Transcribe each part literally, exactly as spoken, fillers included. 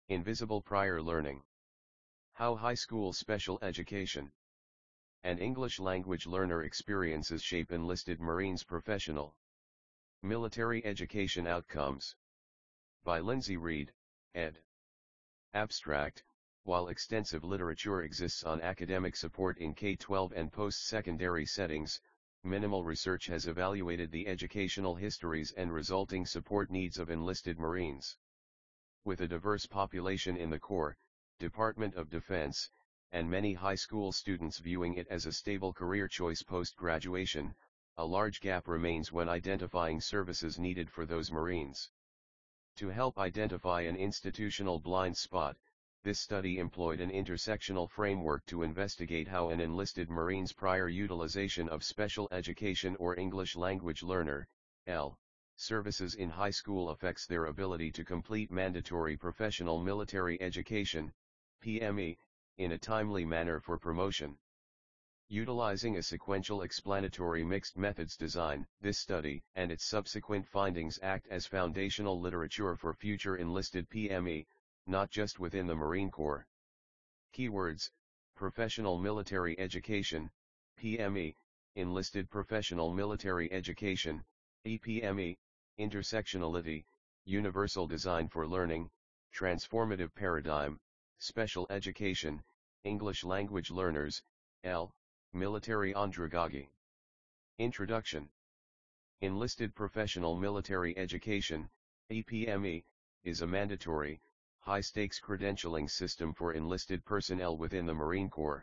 Invisible prior learning. How high school special education and English language learner experiences shape enlisted Marines' professional military education outcomes. By Lindsay Reed, ed. Abstract. While extensive literature exists on academic support in K twelve and post-secondary settings, minimal research has evaluated the educational histories and resulting support needs of enlisted Marines. With a diverse population in the Corps, Department of Defense, and many high school students viewing it as a stable career choice post-graduation, a large gap remains when identifying services needed for those Marines. To help identify an institutional blind spot, this study employed an intersectional framework to investigate how an enlisted Marine's prior utilization of special education or English language learner, L, services in high school affects their ability to complete mandatory professional military education, P M E, in a timely manner for promotion. Utilizing a sequential explanatory mixed methods design, this study and its subsequent findings act as foundational literature for future enlisted P M E, not just within the Marine Corps. Keywords: professional military education, P M E, enlisted professional military education, E P M E, intersectionality, universal design for learning, transformative paradigm, special education, English language learners, L, military andragogy. Introduction. Enlisted professional military education, E P M E, is a mandatory, high-stakes credentialing system for enlisted personnel within the Marine Corps.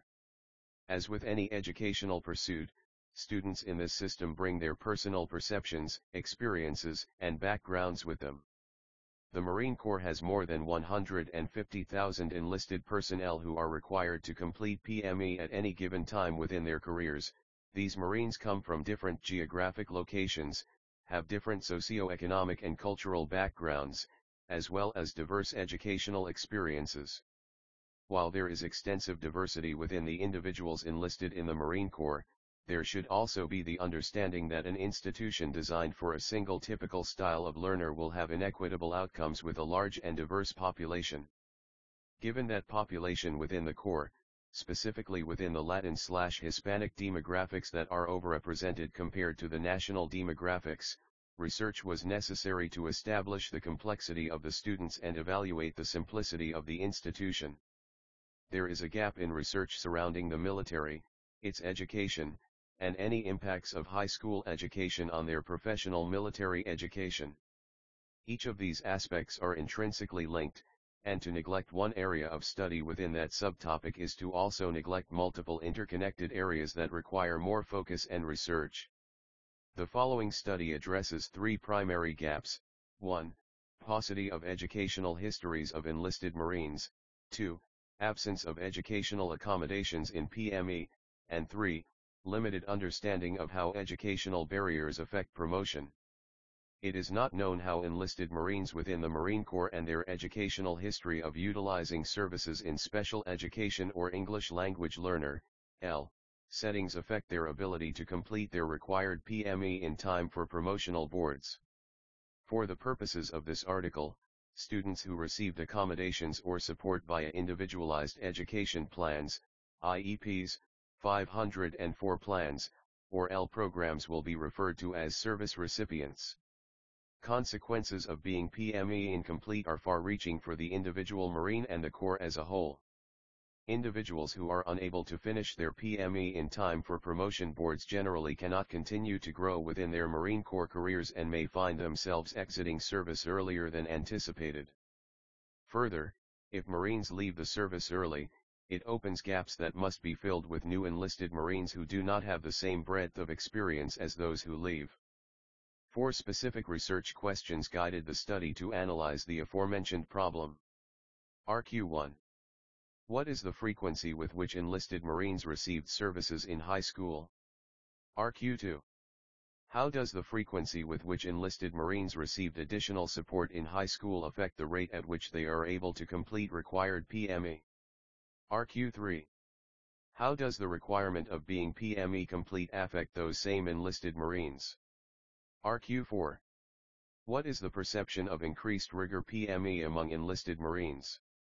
As with any educational pursuit, students in this system bring their personal perceptions, experiences, and backgrounds with them. The Marine Corps has more than one hundred fifty thousand enlisted personnel who are required to complete P M E at any given time within their careers. These Marines come from different geographic locations, have different socio-economic and cultural backgrounds, as well as diverse educational experiences. While there is extensive diversity within the individuals enlisted in the Marine Corps, there should also be the understanding that an institution designed for a single typical style of learner will have inequitable outcomes with a large and diverse population. Given that population within the Corps, specifically within the Latin-slash-Hispanic demographics that are overrepresented compared to the national demographics, research was necessary to establish the complexity of the students and evaluate the simplicity of the institution. There is a gap in research surrounding the military, its education, and any impacts of high school education on their professional military education. Each of these aspects are intrinsically linked, and to neglect one area of study within that subtopic is to also neglect multiple interconnected areas that require more focus and research. The following study addresses three primary gaps: one. Paucity of educational histories of enlisted Marines, two. Absence of educational accommodations in P M E, and three. Limited understanding of how educational barriers affect promotion. It is not known how enlisted Marines within the Marine Corps and their educational history of utilizing services in special education or English language learner, L, settings affect their ability to complete their required P M E in time for promotional boards. For the purposes of this article, students who received accommodations or support via individualized education plans, I E Ps, five hundred four plans, or L programs will be referred to as service recipients. Consequences of being P M E incomplete are far-reaching for the individual Marine and the Corps as a whole. Individuals who are unable to finish their P M E in time for promotion boards generally cannot continue to grow within their Marine Corps careers and may find themselves exiting service earlier than anticipated. Further, if Marines leave the service early, it opens gaps that must be filled with new enlisted Marines who do not have the same breadth of experience as those who leave. Four specific research questions guided the study to analyze the aforementioned problem. R Q one. What is the frequency with which enlisted Marines received services in high school? R Q two. How does the frequency with which enlisted Marines received additional support in high school affect the rate at which they are able to complete required P M E? R Q three. How does the requirement of being P M E complete affect those same enlisted Marines? R Q four. What is the perception of increased rigor P M E among enlisted Marines?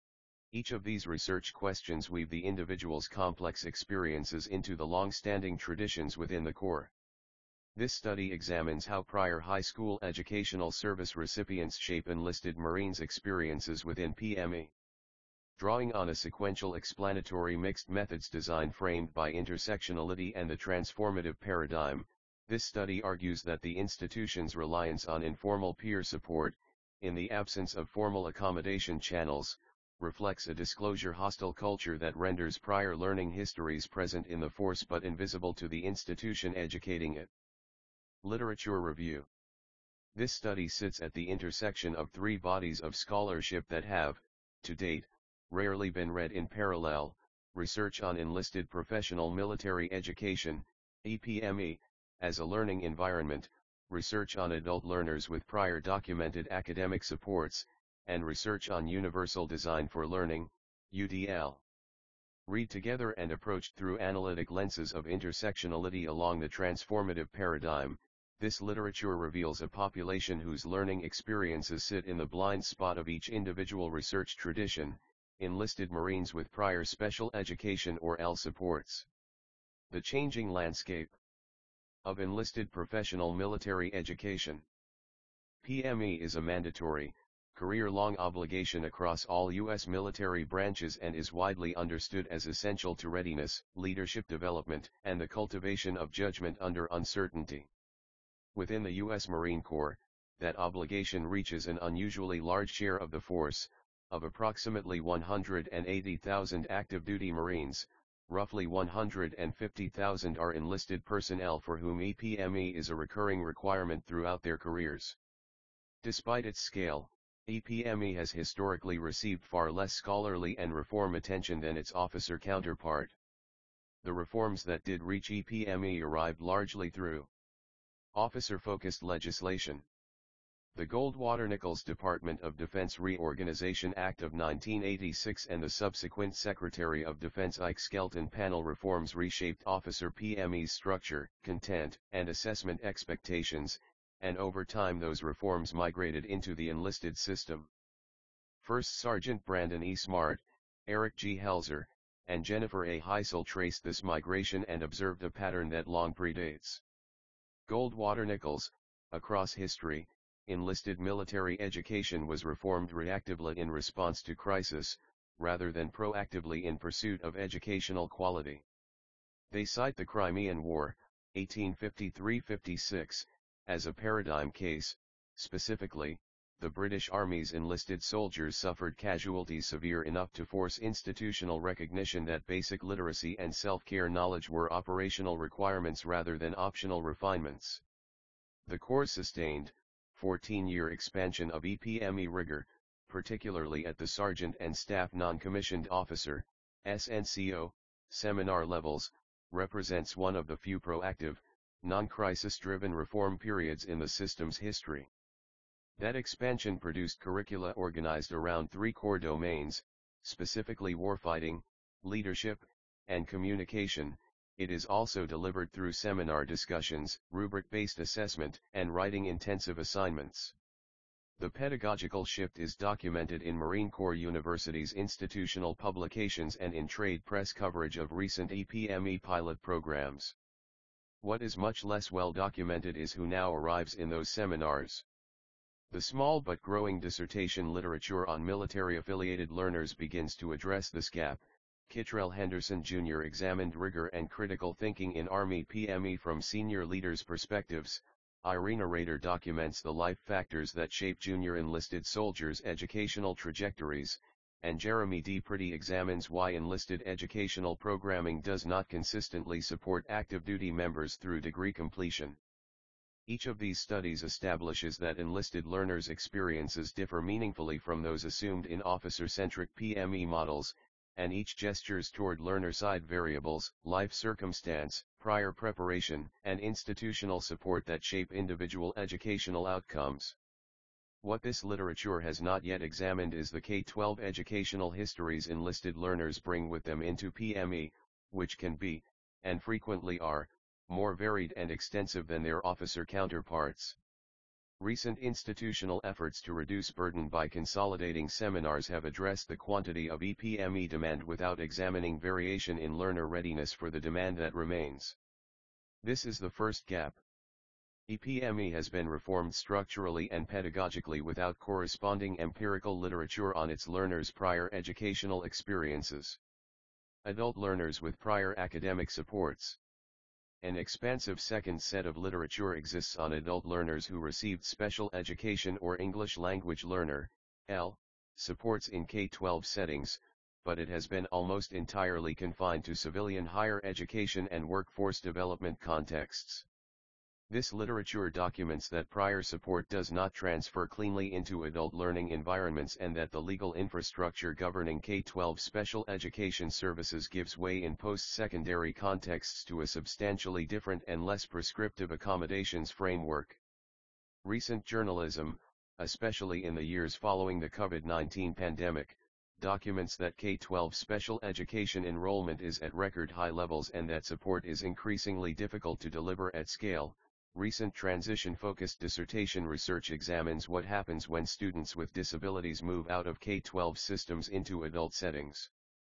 Each of these research questions weave the individual's complex experiences into the long-standing traditions within the Corps. This study examines how prior high school educational service recipients shape enlisted Marines' experiences within P M E. Drawing on a sequential explanatory mixed methods design framed by intersectionality and the transformative paradigm, this study argues that the institution's reliance on informal peer support, in the absence of formal accommodation channels, reflects a disclosure-hostile culture that renders prior learning histories present in the force but invisible to the institution educating it. Literature review. This study sits at the intersection of three bodies of scholarship that have, to date, rarely been read in parallel: research on enlisted professional military education, E P M E, as a learning environment, research on adult learners with prior documented academic supports, and research on universal design for learning, U D L. Read together and approached through analytic lenses of intersectionality along the transformative paradigm, this literature reveals a population whose learning experiences sit in the blind spot of each individual research tradition: enlisted Marines with prior special education or L supports. The changing landscape of enlisted professional military education. P M E is a mandatory, career-long obligation across all U S military branches and is widely understood as essential to readiness, leadership development, and the cultivation of judgment under uncertainty. Within the U S Marine Corps, that obligation reaches an unusually large share of the force. Of approximately one hundred eighty thousand active duty Marines, roughly one hundred fifty thousand are enlisted personnel for whom E P M E is a recurring requirement throughout their careers. Despite its scale, E P M E has historically received far less scholarly and reform attention than its officer counterpart. The reforms that did reach E P M E arrived largely through officer-focused legislation. The Goldwater-Nichols Department of Defense Reorganization Act of nineteen eighty-six and the subsequent Secretary of Defense Ike Skelton panel reforms reshaped officer P M E's structure, content, and assessment expectations, and over time those reforms migrated into the enlisted system. First Sergeant Brandon E. Smart, Eric G. Helzer, and Jennifer A. Heisel traced this migration and observed a pattern that long predates Goldwater-Nichols. Across history, enlisted military education was reformed reactively in response to crisis, rather than proactively in pursuit of educational quality. They cite the Crimean War, eighteen fifty-three fifty-six, as a paradigm case. Specifically, the British Army's enlisted soldiers suffered casualties severe enough to force institutional recognition that basic literacy and self-care knowledge were operational requirements rather than optional refinements. The Corps sustained fourteen-year expansion of E P M E rigor, particularly at the Sergeant and Staff Non-Commissioned Officer, S N C O, seminar levels, represents one of the few proactive, non-crisis-driven reform periods in the system's history. That expansion produced curricula organized around three core domains, specifically warfighting, leadership, and communication. It is also delivered through seminar discussions, rubric-based assessment, and writing-intensive assignments. The pedagogical shift is documented in Marine Corps University's institutional publications and in trade press coverage of recent E P M E pilot programs. What is much less well documented is who now arrives in those seminars. The small but growing dissertation literature on military-affiliated learners begins to address this gap. Kittrell Henderson Junior examined rigor and critical thinking in Army P M E from senior leaders' perspectives. Irina Rader documents the life factors that shape junior enlisted soldiers' educational trajectories, and Jeremy D. Pretty examines why enlisted educational programming does not consistently support active duty members through degree completion. Each of these studies establishes that enlisted learners' experiences differ meaningfully from those assumed in officer-centric P M E models, and each gestures toward learner-side variables, life circumstance, prior preparation, and institutional support that shape individual educational outcomes. What this literature has not yet examined is the K twelve educational histories enlisted learners bring with them into P M E, which can be, and frequently are, more varied and extensive than their officer counterparts. Recent institutional efforts to reduce burden by consolidating seminars have addressed the quantity of E P M E demand without examining variation in learner readiness for the demand that remains. This is the first gap. E P M E has been reformed structurally and pedagogically without corresponding empirical literature on its learners' prior educational experiences. Adult learners with prior academic supports. An expansive second set of literature exists on adult learners who received special education or English language learner, L, supports in K twelve settings, but it has been almost entirely confined to civilian higher education and workforce development contexts. This literature documents that prior support does not transfer cleanly into adult learning environments and that the legal infrastructure governing K twelve special education services gives way in post-secondary contexts to a substantially different and less prescriptive accommodations framework. Recent journalism, especially in the years following the COVID nineteen pandemic, documents that K twelve special education enrollment is at record high levels and that support is increasingly difficult to deliver at scale. Recent transition-focused dissertation research examines what happens when students with disabilities move out of K twelve systems into adult settings.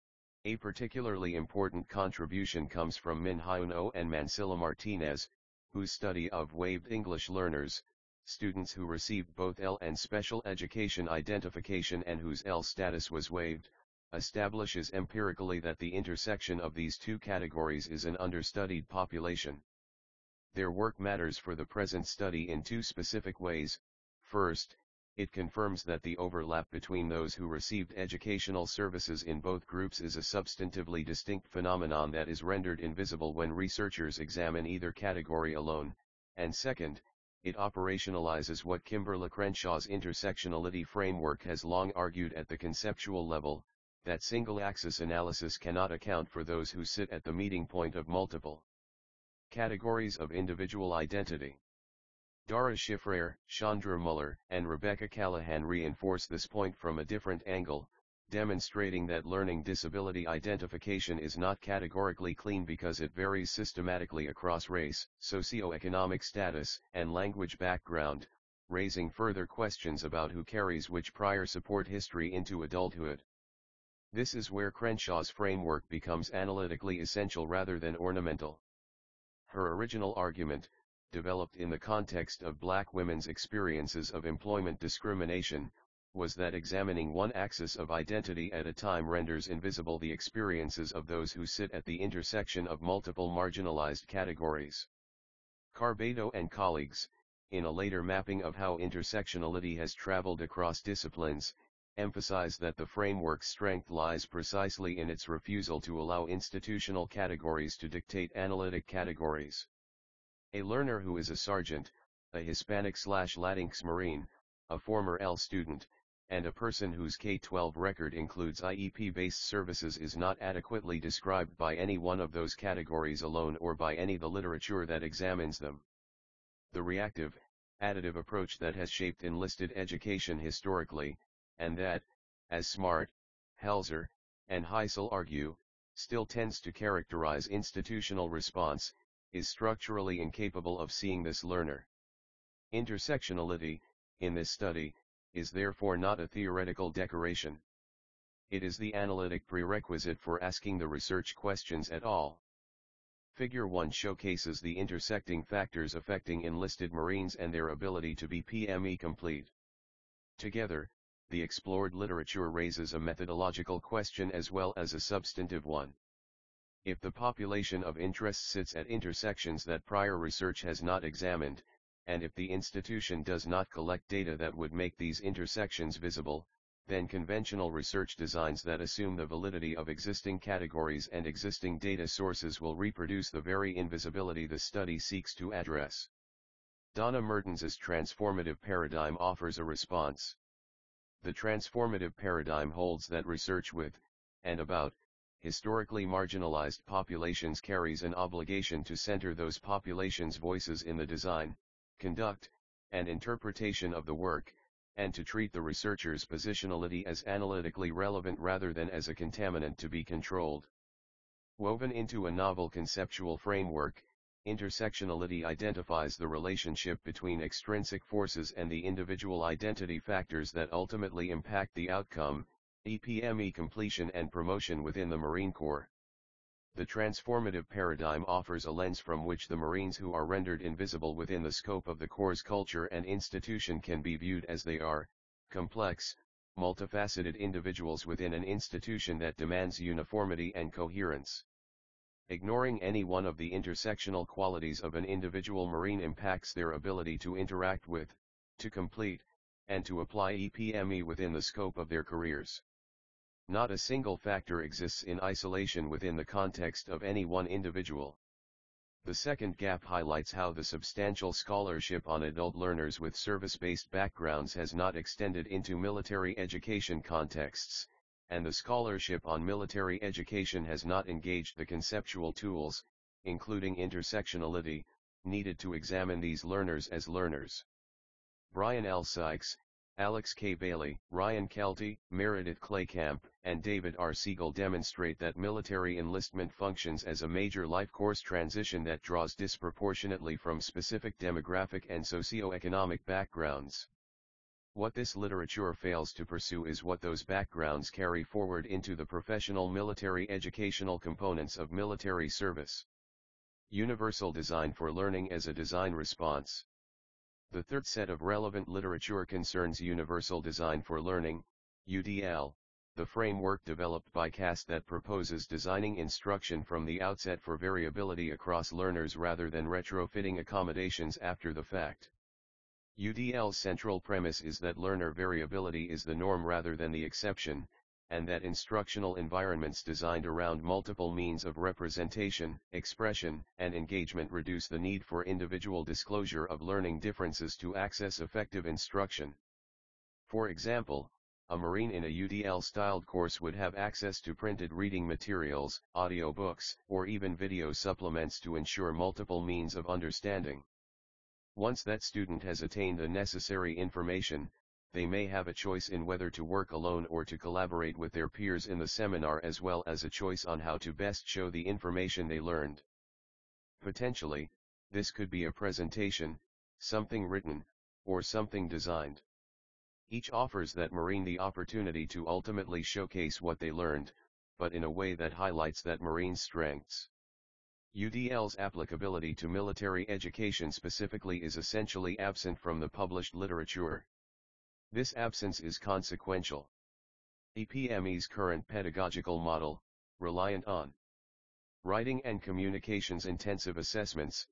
A particularly important contribution comes from Min Hyun Oh and Mansilla Martinez, whose study of waived English learners, students who received both L and special education identification and whose L status was waived, establishes empirically that the intersection of these two categories is an understudied population. Their work matters for the present study in two specific ways. First, it confirms that the overlap between those who received educational services in both groups is a substantively distinct phenomenon that is rendered invisible when researchers examine either category alone, and second, it operationalizes what Kimberly Crenshaw's intersectionality framework has long argued at the conceptual level, that single-axis analysis cannot account for those who sit at the meeting point of multiple categories of individual identity. Dara Schiffrer, Chandra Muller, and Rebecca Callahan reinforce this point from a different angle, demonstrating that learning disability identification is not categorically clean because it varies systematically across race, socioeconomic status, and language background, raising further questions about who carries which prior support history into adulthood. This is where Crenshaw's framework becomes analytically essential rather than ornamental. Her original argument, developed in the context of black women's experiences of employment discrimination, was that examining one axis of identity at a time renders invisible the experiences of those who sit at the intersection of multiple marginalized categories. Carbado and colleagues, in a later mapping of how intersectionality has traveled across disciplines, emphasize that the framework's strength lies precisely in its refusal to allow institutional categories to dictate analytic categories. A learner who is a sergeant, a Hispanic-slash-Latinx Marine, a former L student, and a person whose K twelve record includes I E P-based services is not adequately described by any one of those categories alone or by any of the literature that examines them. The reactive, additive approach that has shaped enlisted education historically, and that, as Smart, Helzer, and Heisel argue, still tends to characterize institutional response, is structurally incapable of seeing this learner. Intersectionality, in this study, is therefore not a theoretical decoration. It is the analytic prerequisite for asking the research questions at all. Figure one showcases the intersecting factors affecting enlisted Marines and their ability to be P M E complete. Together, the explored literature raises a methodological question as well as a substantive one. If the population of interest sits at intersections that prior research has not examined, and if the institution does not collect data that would make these intersections visible, then conventional research designs that assume the validity of existing categories and existing data sources will reproduce the very invisibility the study seeks to address. Donna Mertens's transformative paradigm offers a response. The transformative paradigm holds that research with, and about, historically marginalized populations carries an obligation to center those populations' voices in the design, conduct, and interpretation of the work, and to treat the researcher's positionality as analytically relevant rather than as a contaminant to be controlled. Woven into a novel conceptual framework, Intersectionality identifies the relationship between extrinsic forces and the individual identity factors that ultimately impact the outcome, E P M E completion and promotion within the Marine Corps. The transformative paradigm offers a lens from which the Marines who are rendered invisible within the scope of the Corps' culture and institution can be viewed as they are, complex, multifaceted individuals within an institution that demands uniformity and coherence. Ignoring any one of the intersectional qualities of an individual Marine impacts their ability to interact with, to complete, and to apply E P M E within the scope of their careers. Not a single factor exists in isolation within the context of any one individual. The second gap highlights how the substantial scholarship on adult learners with service-based backgrounds has not extended into military education contexts, and the scholarship on military education has not engaged the conceptual tools, including intersectionality, needed to examine these learners as learners. Brian L. Sykes, Alex K. Bailey, Ryan Kelty, Meredith Claycamp, and David R. Siegel demonstrate that military enlistment functions as a major life course transition that draws disproportionately from specific demographic and socioeconomic backgrounds. What this literature fails to pursue is what those backgrounds carry forward into the professional military educational components of military service. Universal design for learning as a design response. The third set of relevant literature concerns universal design for learning, U D L, the framework developed by C A S that proposes designing instruction from the outset for variability across learners rather than retrofitting accommodations after the fact. U D L's central premise is that learner variability is the norm rather than the exception, and that instructional environments designed around multiple means of representation, expression, and engagement reduce the need for individual disclosure of learning differences to access effective instruction. For example, a Marine in a U D L-styled course would have access to printed reading materials, audiobooks, or even video supplements to ensure multiple means of understanding. Once that student has attained the necessary information, they may have a choice in whether to work alone or to collaborate with their peers in the seminar, as well as a choice on how to best show the information they learned. Potentially, this could be a presentation, something written, or something designed. Each offers that Marine the opportunity to ultimately showcase what they learned, but in a way that highlights that Marine's strengths. U D L's applicability to military education specifically is essentially absent from the published literature. This absence is consequential. E P M E's current pedagogical model, reliant on writing and communications intensive assessments,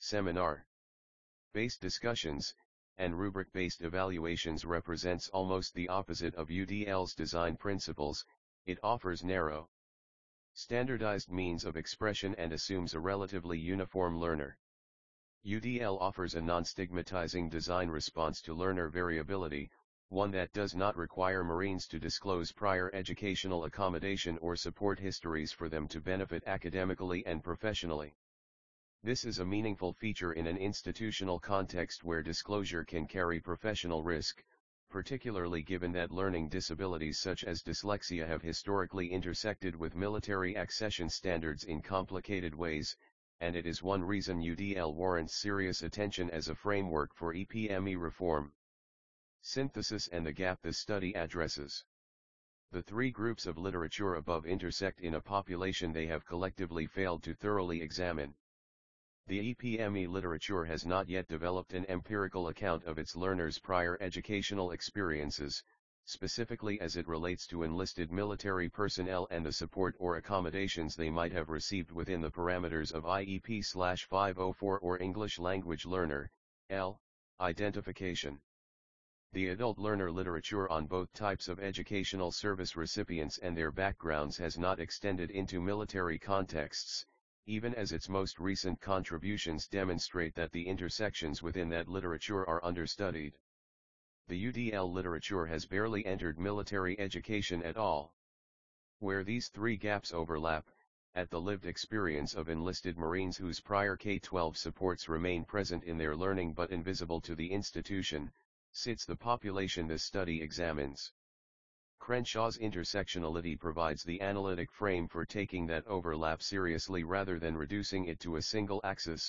seminar-based discussions, and rubric-based evaluations, represents almost the opposite of U D L's design principles. It offers narrow, standardized means of expression and assumes a relatively uniform learner. U D L offers a non-stigmatizing design response to learner variability, one that does not require Marines to disclose prior educational accommodation or support histories for them to benefit academically and professionally. This is a meaningful feature in an institutional context where disclosure can carry professional risk, particularly given that learning disabilities such as dyslexia have historically intersected with military accession standards in complicated ways, and it is one reason U D L warrants serious attention as a framework for E P M E reform. Synthesis and the gap this study addresses. The three groups of literature above intersect in a population they have collectively failed to thoroughly examine. The E P M E literature has not yet developed an empirical account of its learners' prior educational experiences, specifically as it relates to enlisted military personnel and the support or accommodations they might have received within the parameters of I E P five oh four or English Language Learner, L, identification. The adult learner literature on both types of educational service recipients and their backgrounds has not extended into military contexts, even as its most recent contributions demonstrate that the intersections within that literature are understudied. The U D L literature has barely entered military education at all. Where these three gaps overlap, at the lived experience of enlisted Marines whose prior K twelve supports remain present in their learning but invisible to the institution, sits the population this study examines. Crenshaw's intersectionality provides the analytic frame for taking that overlap seriously rather than reducing it to a single axis,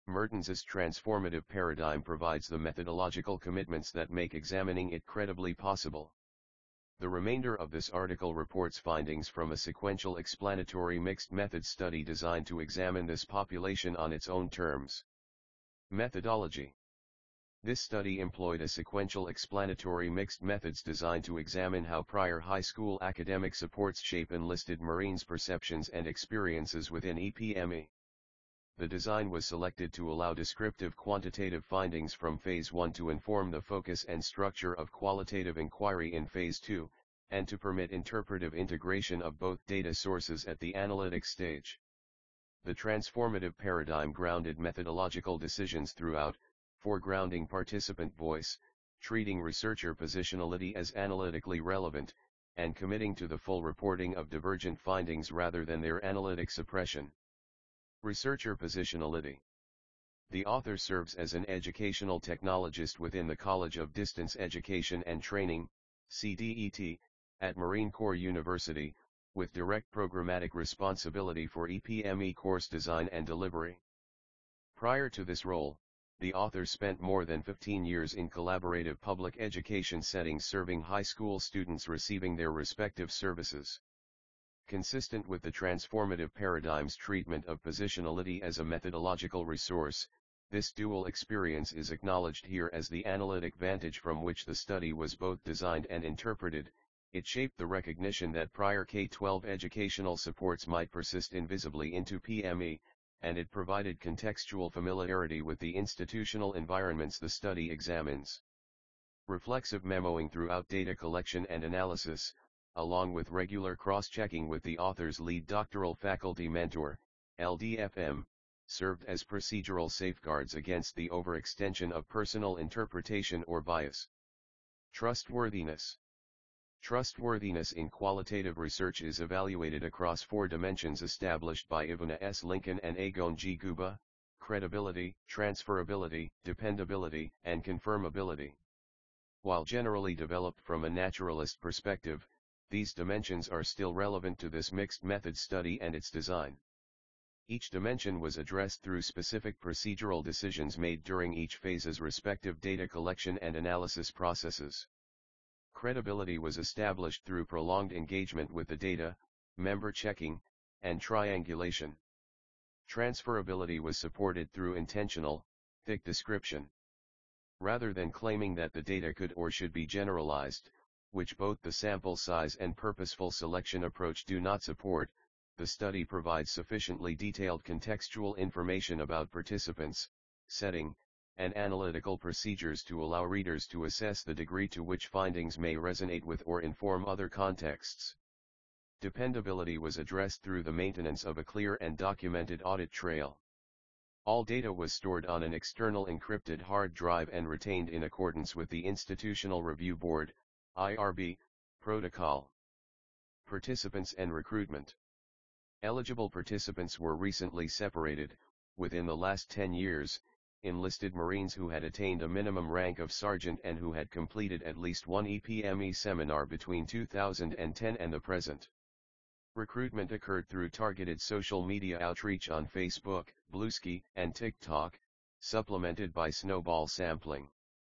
Mertens's transformative paradigm provides the methodological commitments that make examining it credibly possible. The remainder of this article reports findings from a sequential explanatory mixed method study designed to examine this population on its own terms. Methodology. This study employed a sequential explanatory mixed methods designed to examine how prior high school academic supports shape enlisted Marines' perceptions and experiences within E P M E. The design was selected to allow descriptive quantitative findings from Phase one to inform the focus and structure of qualitative inquiry in Phase two, and to permit interpretive integration of both data sources at the analytic stage. The transformative paradigm grounded methodological decisions throughout, foregrounding participant voice, treating researcher positionality as analytically relevant, and committing to the full reporting of divergent findings rather than their analytic suppression. Researcher positionality. The author serves as an educational technologist within the College of Distance Education and Training, C D E T, at Marine Corps University, with direct programmatic responsibility for E P M E course design and delivery. Prior to this role, the author spent more than fifteen years in collaborative public education settings serving high school students receiving their respective services. Consistent with the transformative paradigm's treatment of positionality as a methodological resource, this dual experience is acknowledged here as the analytic vantage from which the study was both designed and interpreted. It shaped the recognition that prior K twelve educational supports might persist invisibly into P M E, and it provided contextual familiarity with the institutional environments the study examines. Reflexive memoing throughout data collection and analysis, along with regular cross-checking with the author's lead doctoral faculty mentor, L D F M, served as procedural safeguards against the overextension of personal interpretation or bias. Trustworthiness. Trustworthiness in qualitative research is evaluated across four dimensions established by Ivana S. Lincoln and Agon G. Guba: credibility, transferability, dependability, and confirmability. While generally developed from a naturalist perspective, these dimensions are still relevant to this mixed method study and its design. Each dimension was addressed through specific procedural decisions made during each phase's respective data collection and analysis processes. Credibility was established through prolonged engagement with the data, member checking, and triangulation. Transferability was supported through intentional, thick description. Rather than claiming that the data could or should be generalized, which both the sample size and purposeful selection approach do not support, the study provides sufficiently detailed contextual information about participants, setting, and analytical procedures to allow readers to assess the degree to which findings may resonate with or inform other contexts. Dependability was addressed through the maintenance of a clear and documented audit trail. All data was stored on an external encrypted hard drive and retained in accordance with the Institutional Review Board, I R B, protocol. Participants and recruitment. Eligible participants were recently separated, within the last ten years, enlisted Marines who had attained a minimum rank of sergeant and who had completed at least one E P M E seminar between two thousand ten and the present. Recruitment occurred through targeted social media outreach on Facebook, Bluesky, and TikTok, supplemented by snowball sampling.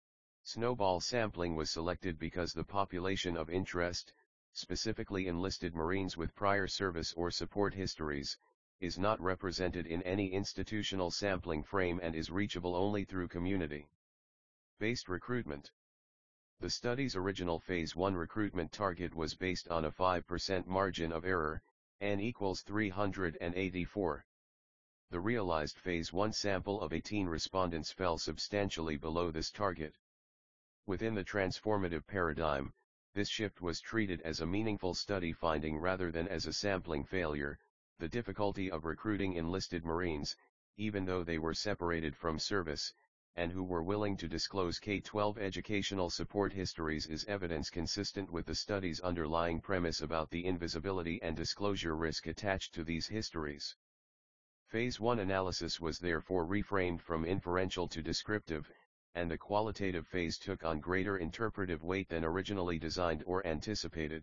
Snowball sampling was selected because the population of interest, specifically enlisted Marines with prior service or support histories, is not represented in any institutional sampling frame and is reachable only through community-based recruitment. The study's original Phase one recruitment target was based on a five percent margin of error, n equals three hundred eighty-four. The realized Phase one sample of eighteen respondents fell substantially below this target. Within the transformative paradigm, this shift was treated as a meaningful study finding rather than as a sampling failure. The difficulty of recruiting enlisted Marines, even though they were separated from service, and who were willing to disclose K twelve educational support histories, is evidence consistent with the study's underlying premise about the invisibility and disclosure risk attached to these histories. Phase one analysis was therefore reframed from inferential to descriptive, and the qualitative phase took on greater interpretive weight than originally designed or anticipated.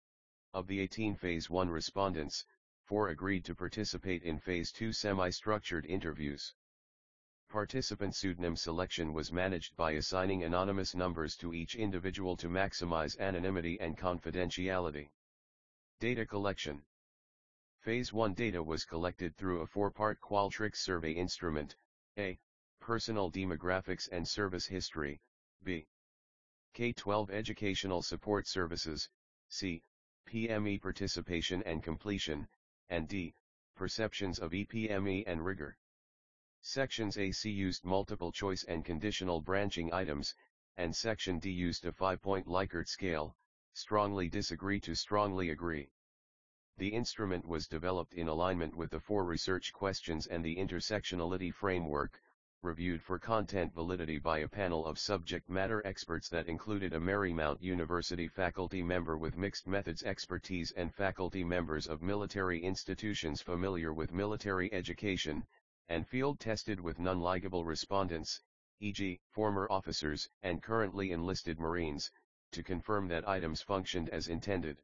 Of the eighteen Phase one respondents, four agreed to participate in Phase two semi-structured interviews. Participant pseudonym selection was managed by assigning anonymous numbers to each individual to maximize anonymity and confidentiality. Data collection. Phase one data was collected through a four-part Qualtrics survey instrument: A. Personal demographics and service history, B. K twelve educational support services, C. P M E participation and completion, and D. Perceptions of E P M E and rigor. Sections A C used multiple choice and conditional branching items, and Section D used a five-point Likert scale: strongly disagree to strongly agree. The instrument was developed in alignment with the four research questions and the intersectionality framework, reviewed for content validity by a panel of subject matter experts that included a Marymount University faculty member with mixed methods expertise and faculty members of military institutions familiar with military education, and field-tested with non-ligable respondents, for example, former officers and currently enlisted Marines, to confirm that items functioned as intended.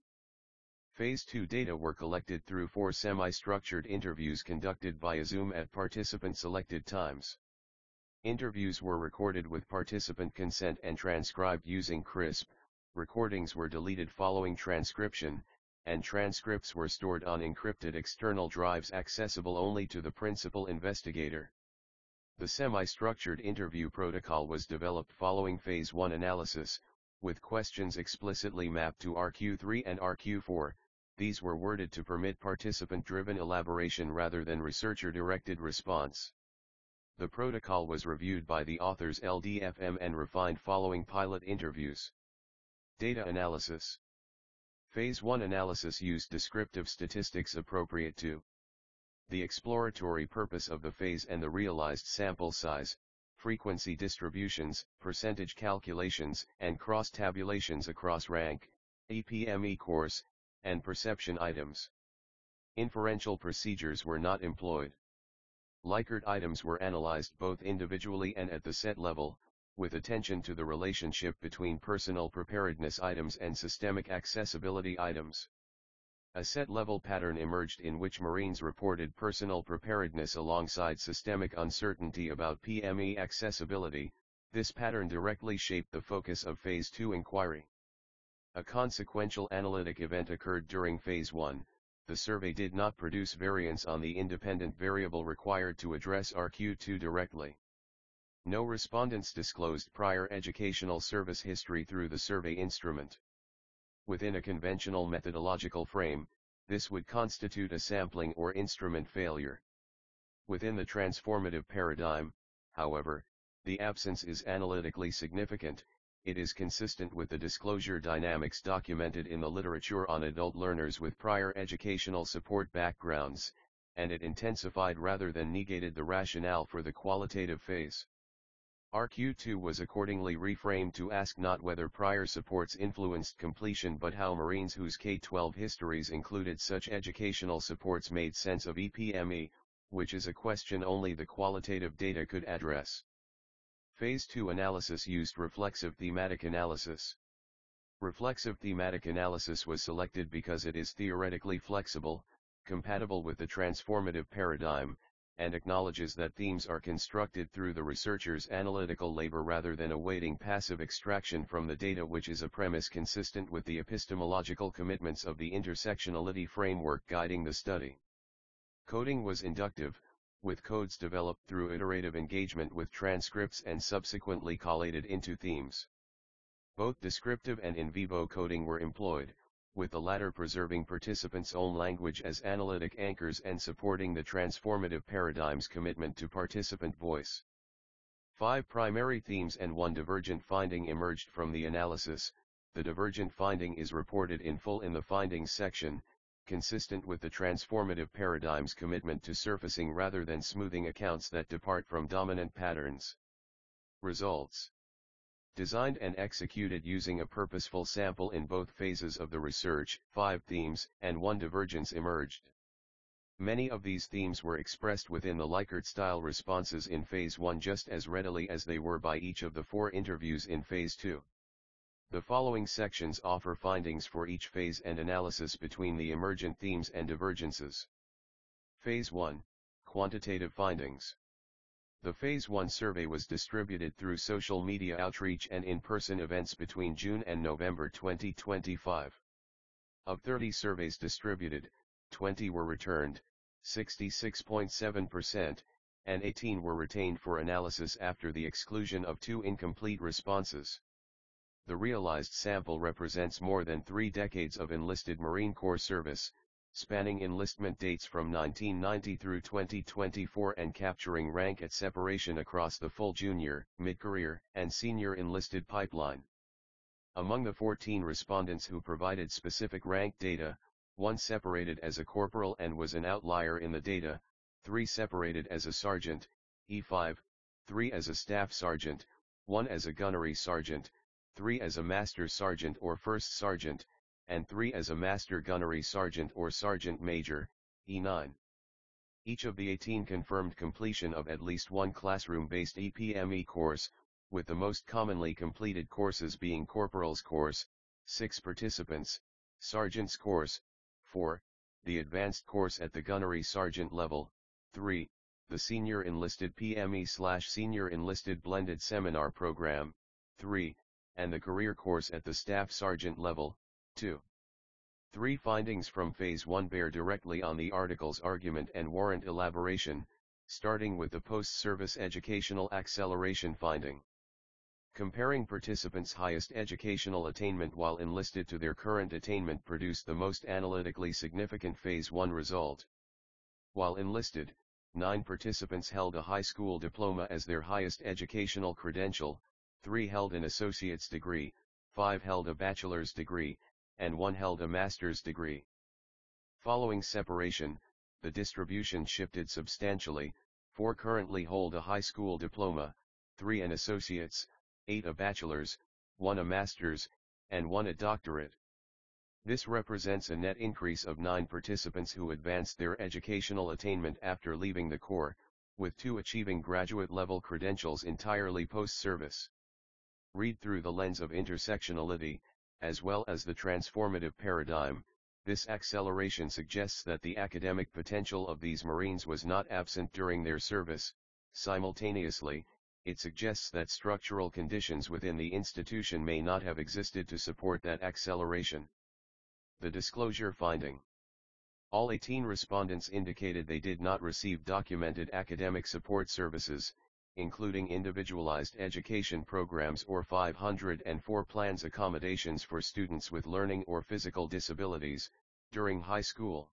Phase two data were collected through four semi-structured interviews conducted via Zoom at participant-selected times. Interviews were recorded with participant consent and transcribed using CRISP. Recordings were deleted following transcription, and transcripts were stored on encrypted external drives accessible only to the principal investigator. The semi-structured interview protocol was developed following Phase one analysis, with questions explicitly mapped to R Q three and R Q four. These were worded to permit participant-driven elaboration rather than researcher-directed response. The protocol was reviewed by the authors L D F M and refined following pilot interviews. Data analysis. Phase one analysis used descriptive statistics appropriate to the exploratory purpose of the phase and the realized sample size, frequency distributions, percentage calculations, and cross-tabulations across rank, E P M E course, and perception items. Inferential procedures were not employed. Likert items were analyzed both individually and at the set level, with attention to the relationship between personal preparedness items and systemic accessibility items. A set-level pattern emerged in which Marines reported personal preparedness alongside systemic uncertainty about P M E accessibility. This pattern directly shaped the focus of Phase two inquiry. A consequential analytic event occurred during Phase one. The survey did not produce variance on the independent variable required to address R Q two directly. No respondents disclosed prior educational service history through the survey instrument. Within a conventional methodological frame, this would constitute a sampling or instrument failure. Within the transformative paradigm, however, the absence is analytically significant. It is consistent with the disclosure dynamics documented in the literature on adult learners with prior educational support backgrounds, and it intensified rather than negated the rationale for the qualitative phase. R Q two was accordingly reframed to ask not whether prior supports influenced completion but how Marines whose K twelve histories included such educational supports made sense of E P M E, which is a question only the qualitative data could address. Phase two analysis used reflexive thematic analysis. Reflexive thematic analysis was selected because it is theoretically flexible, compatible with the transformative paradigm, and acknowledges that themes are constructed through the researcher's analytical labor rather than awaiting passive extraction from the data, which is a premise consistent with the epistemological commitments of the intersectionality framework guiding the study. Coding was inductive, with codes developed through iterative engagement with transcripts and subsequently collated into themes. Both descriptive and in vivo coding were employed, with the latter preserving participants' own language as analytic anchors and supporting the transformative paradigm's commitment to participant voice. Five primary themes and one divergent finding emerged from the analysis. The divergent finding is reported in full in the findings section, consistent with the transformative paradigm's commitment to surfacing rather than smoothing accounts that depart from dominant patterns. Results. Designed and executed using a purposeful sample in both phases of the research, five themes and one divergence emerged. Many of these themes were expressed within the Likert-style responses in Phase one just as readily as they were by each of the four interviews in Phase two. The following sections offer findings for each phase and analysis between the emergent themes and divergences. Phase one, Quantitative Findings. The Phase one survey was distributed through social media outreach and in-person events between June and November twenty twenty-five. Of thirty surveys distributed, twenty were returned, sixty-six point seven percent, and eighteen were retained for analysis after the exclusion of two incomplete responses. The realized sample represents more than three decades of enlisted Marine Corps service, spanning enlistment dates from nineteen ninety through twenty twenty-four and capturing rank at separation across the full junior, mid-career, and senior enlisted pipeline. Among the fourteen respondents who provided specific rank data, one separated as a corporal and was an outlier in the data, three separated as a sergeant, E five, three as a staff sergeant, one as a gunnery sergeant, three as a master sergeant or first sergeant, and three as a master gunnery sergeant or sergeant major, E nine. Each of the eighteen confirmed completion of at least one classroom-based E P M E course, with the most commonly completed courses being Corporal's Course, six participants, Sergeant's Course, four, the Advanced Course at the Gunnery Sergeant level, three, the Senior Enlisted P M E slash Senior Enlisted Blended Seminar Program, three, and the Career Course at the Staff Sergeant level, two. Three findings from Phase one bear directly on the article's argument and warrant elaboration, starting with the post-service educational acceleration finding. Comparing participants' highest educational attainment while enlisted to their current attainment produced the most analytically significant Phase one result. While enlisted, nine participants held a high school diploma as their highest educational credential, three held an associate's degree, five held a bachelor's degree, and one held a master's degree. Following separation, the distribution shifted substantially, four currently hold a high school diploma, three an associate's, eight a bachelor's, one a master's, and one a doctorate. This represents a net increase of nine participants who advanced their educational attainment after leaving the Corps, with two achieving graduate-level credentials entirely post-service. Read through the lens of intersectionality, as well as the transformative paradigm, this acceleration suggests that the academic potential of these Marines was not absent during their service. Simultaneously, it suggests that structural conditions within the institution may not have existed to support that acceleration. The disclosure finding. All eighteen respondents indicated they did not receive documented academic support services, including individualized education programs or five hundred four plans accommodations for students with learning or physical disabilities, during high school.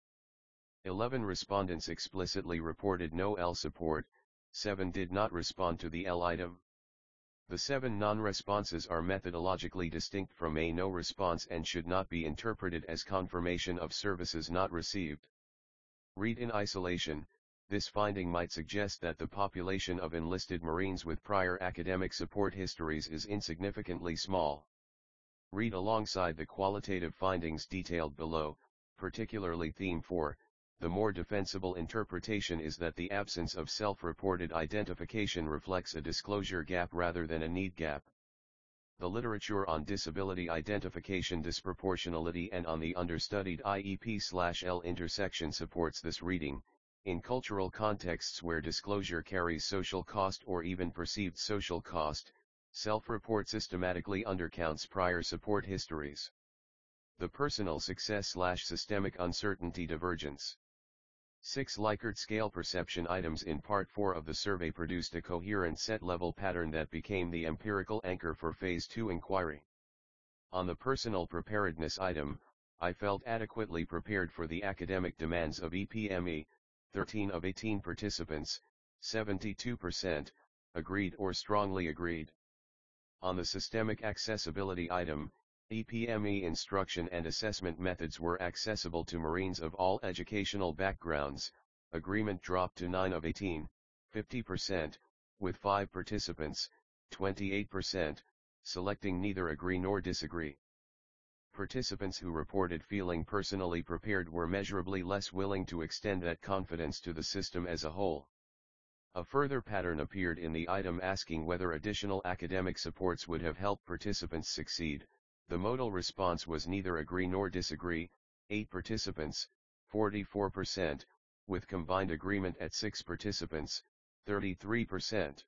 eleven respondents explicitly reported no L support, seven did not respond to the L item. The seven non-responses are methodologically distinct from a no response and should not be interpreted as confirmation of services not received. Read in isolation. This finding might suggest that the population of enlisted Marines with prior academic support histories is insignificantly small. Read alongside the qualitative findings detailed below, particularly Theme four, the more defensible interpretation is that the absence of self-reported identification reflects a disclosure gap rather than a need gap. The literature on disability identification disproportionality and on the understudied I E P/L intersection supports this reading. In cultural contexts where disclosure carries social cost or even perceived social cost, self-report systematically undercounts prior support histories. The personal success/systemic uncertainty divergence. Six Likert scale perception items in Part four of the survey produced a coherent set-level pattern that became the empirical anchor for Phase two inquiry. On the personal preparedness item, I felt adequately prepared for the academic demands of E P M E. thirteen of eighteen participants, seventy-two percent, agreed or strongly agreed. On the systemic accessibility item, E P M E instruction and assessment methods were accessible to Marines of all educational backgrounds, agreement dropped to nine of eighteen, fifty percent, with five participants, twenty-eight percent, selecting neither agree nor disagree. Participants who reported feeling personally prepared were measurably less willing to extend that confidence to the system as a whole. A further pattern appeared in the item asking whether additional academic supports would have helped participants succeed. The modal response was neither agree nor disagree, eight participants, forty-four percent, with combined agreement at six participants, thirty-three percent.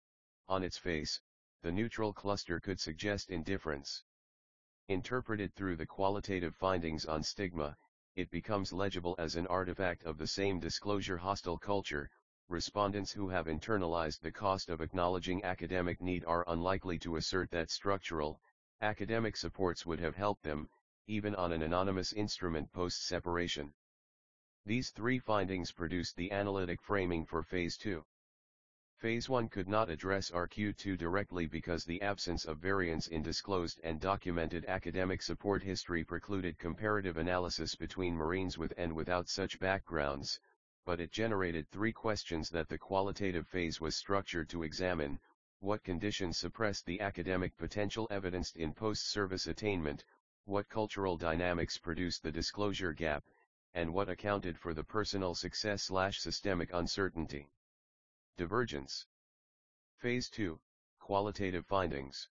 On its face, the neutral cluster could suggest indifference. Interpreted through the qualitative findings on stigma, it becomes legible as an artifact of the same disclosure hostile culture. Respondents who have internalized the cost of acknowledging academic need are unlikely to assert that structural, academic supports would have helped them, even on an anonymous instrument post-separation. These three findings produced the analytic framing for Phase two. Phase one could not address R Q two directly because the absence of variance in disclosed and documented academic support history precluded comparative analysis between Marines with and without such backgrounds, but it generated three questions that the qualitative phase was structured to examine: what conditions suppressed the academic potential evidenced in post-service attainment, what cultural dynamics produced the disclosure gap, and what accounted for the personal success/systemic uncertainty. Divergence. Phase two, Qualitative Findings.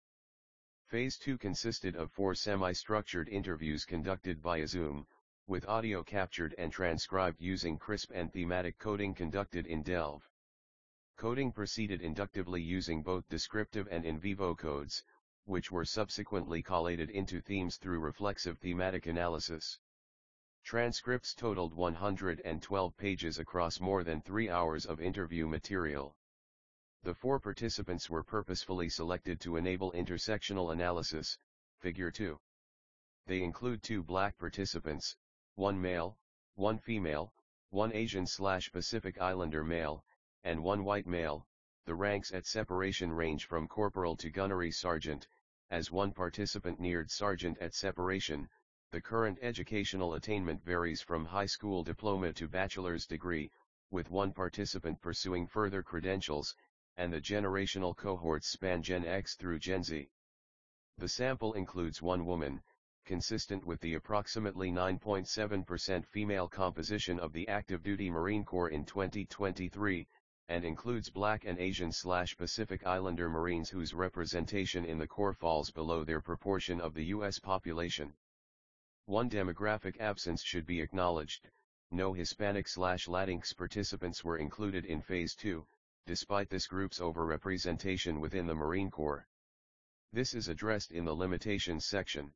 Phase two consisted of four semi-structured interviews conducted via Zoom, with audio captured and transcribed using CRISP and thematic coding conducted in Delve. Coding proceeded inductively using both descriptive and in vivo codes, which were subsequently collated into themes through reflexive thematic analysis. Transcripts totaled one hundred twelve pages across more than three hours of interview material. The four participants were purposefully selected to enable intersectional analysis, Figure two. They include two black participants, one male, one female, one Asian/Pacific Islander male, and one white male. The ranks at separation range from corporal to gunnery sergeant, as one participant neared sergeant at separation. The current educational attainment varies from high school diploma to bachelor's degree, with one participant pursuing further credentials, and the generational cohorts span Gen X through Gen Z. The sample includes one woman, consistent with the approximately nine point seven percent female composition of the active duty Marine Corps in twenty twenty-three, and includes Black and Asian/Pacific Islander Marines whose representation in the Corps falls below their proportion of the U S population. One demographic absence should be acknowledged: no Hispanic/Latinx participants were included in Phase two, despite this group's overrepresentation within the Marine Corps. This is addressed in the limitations section.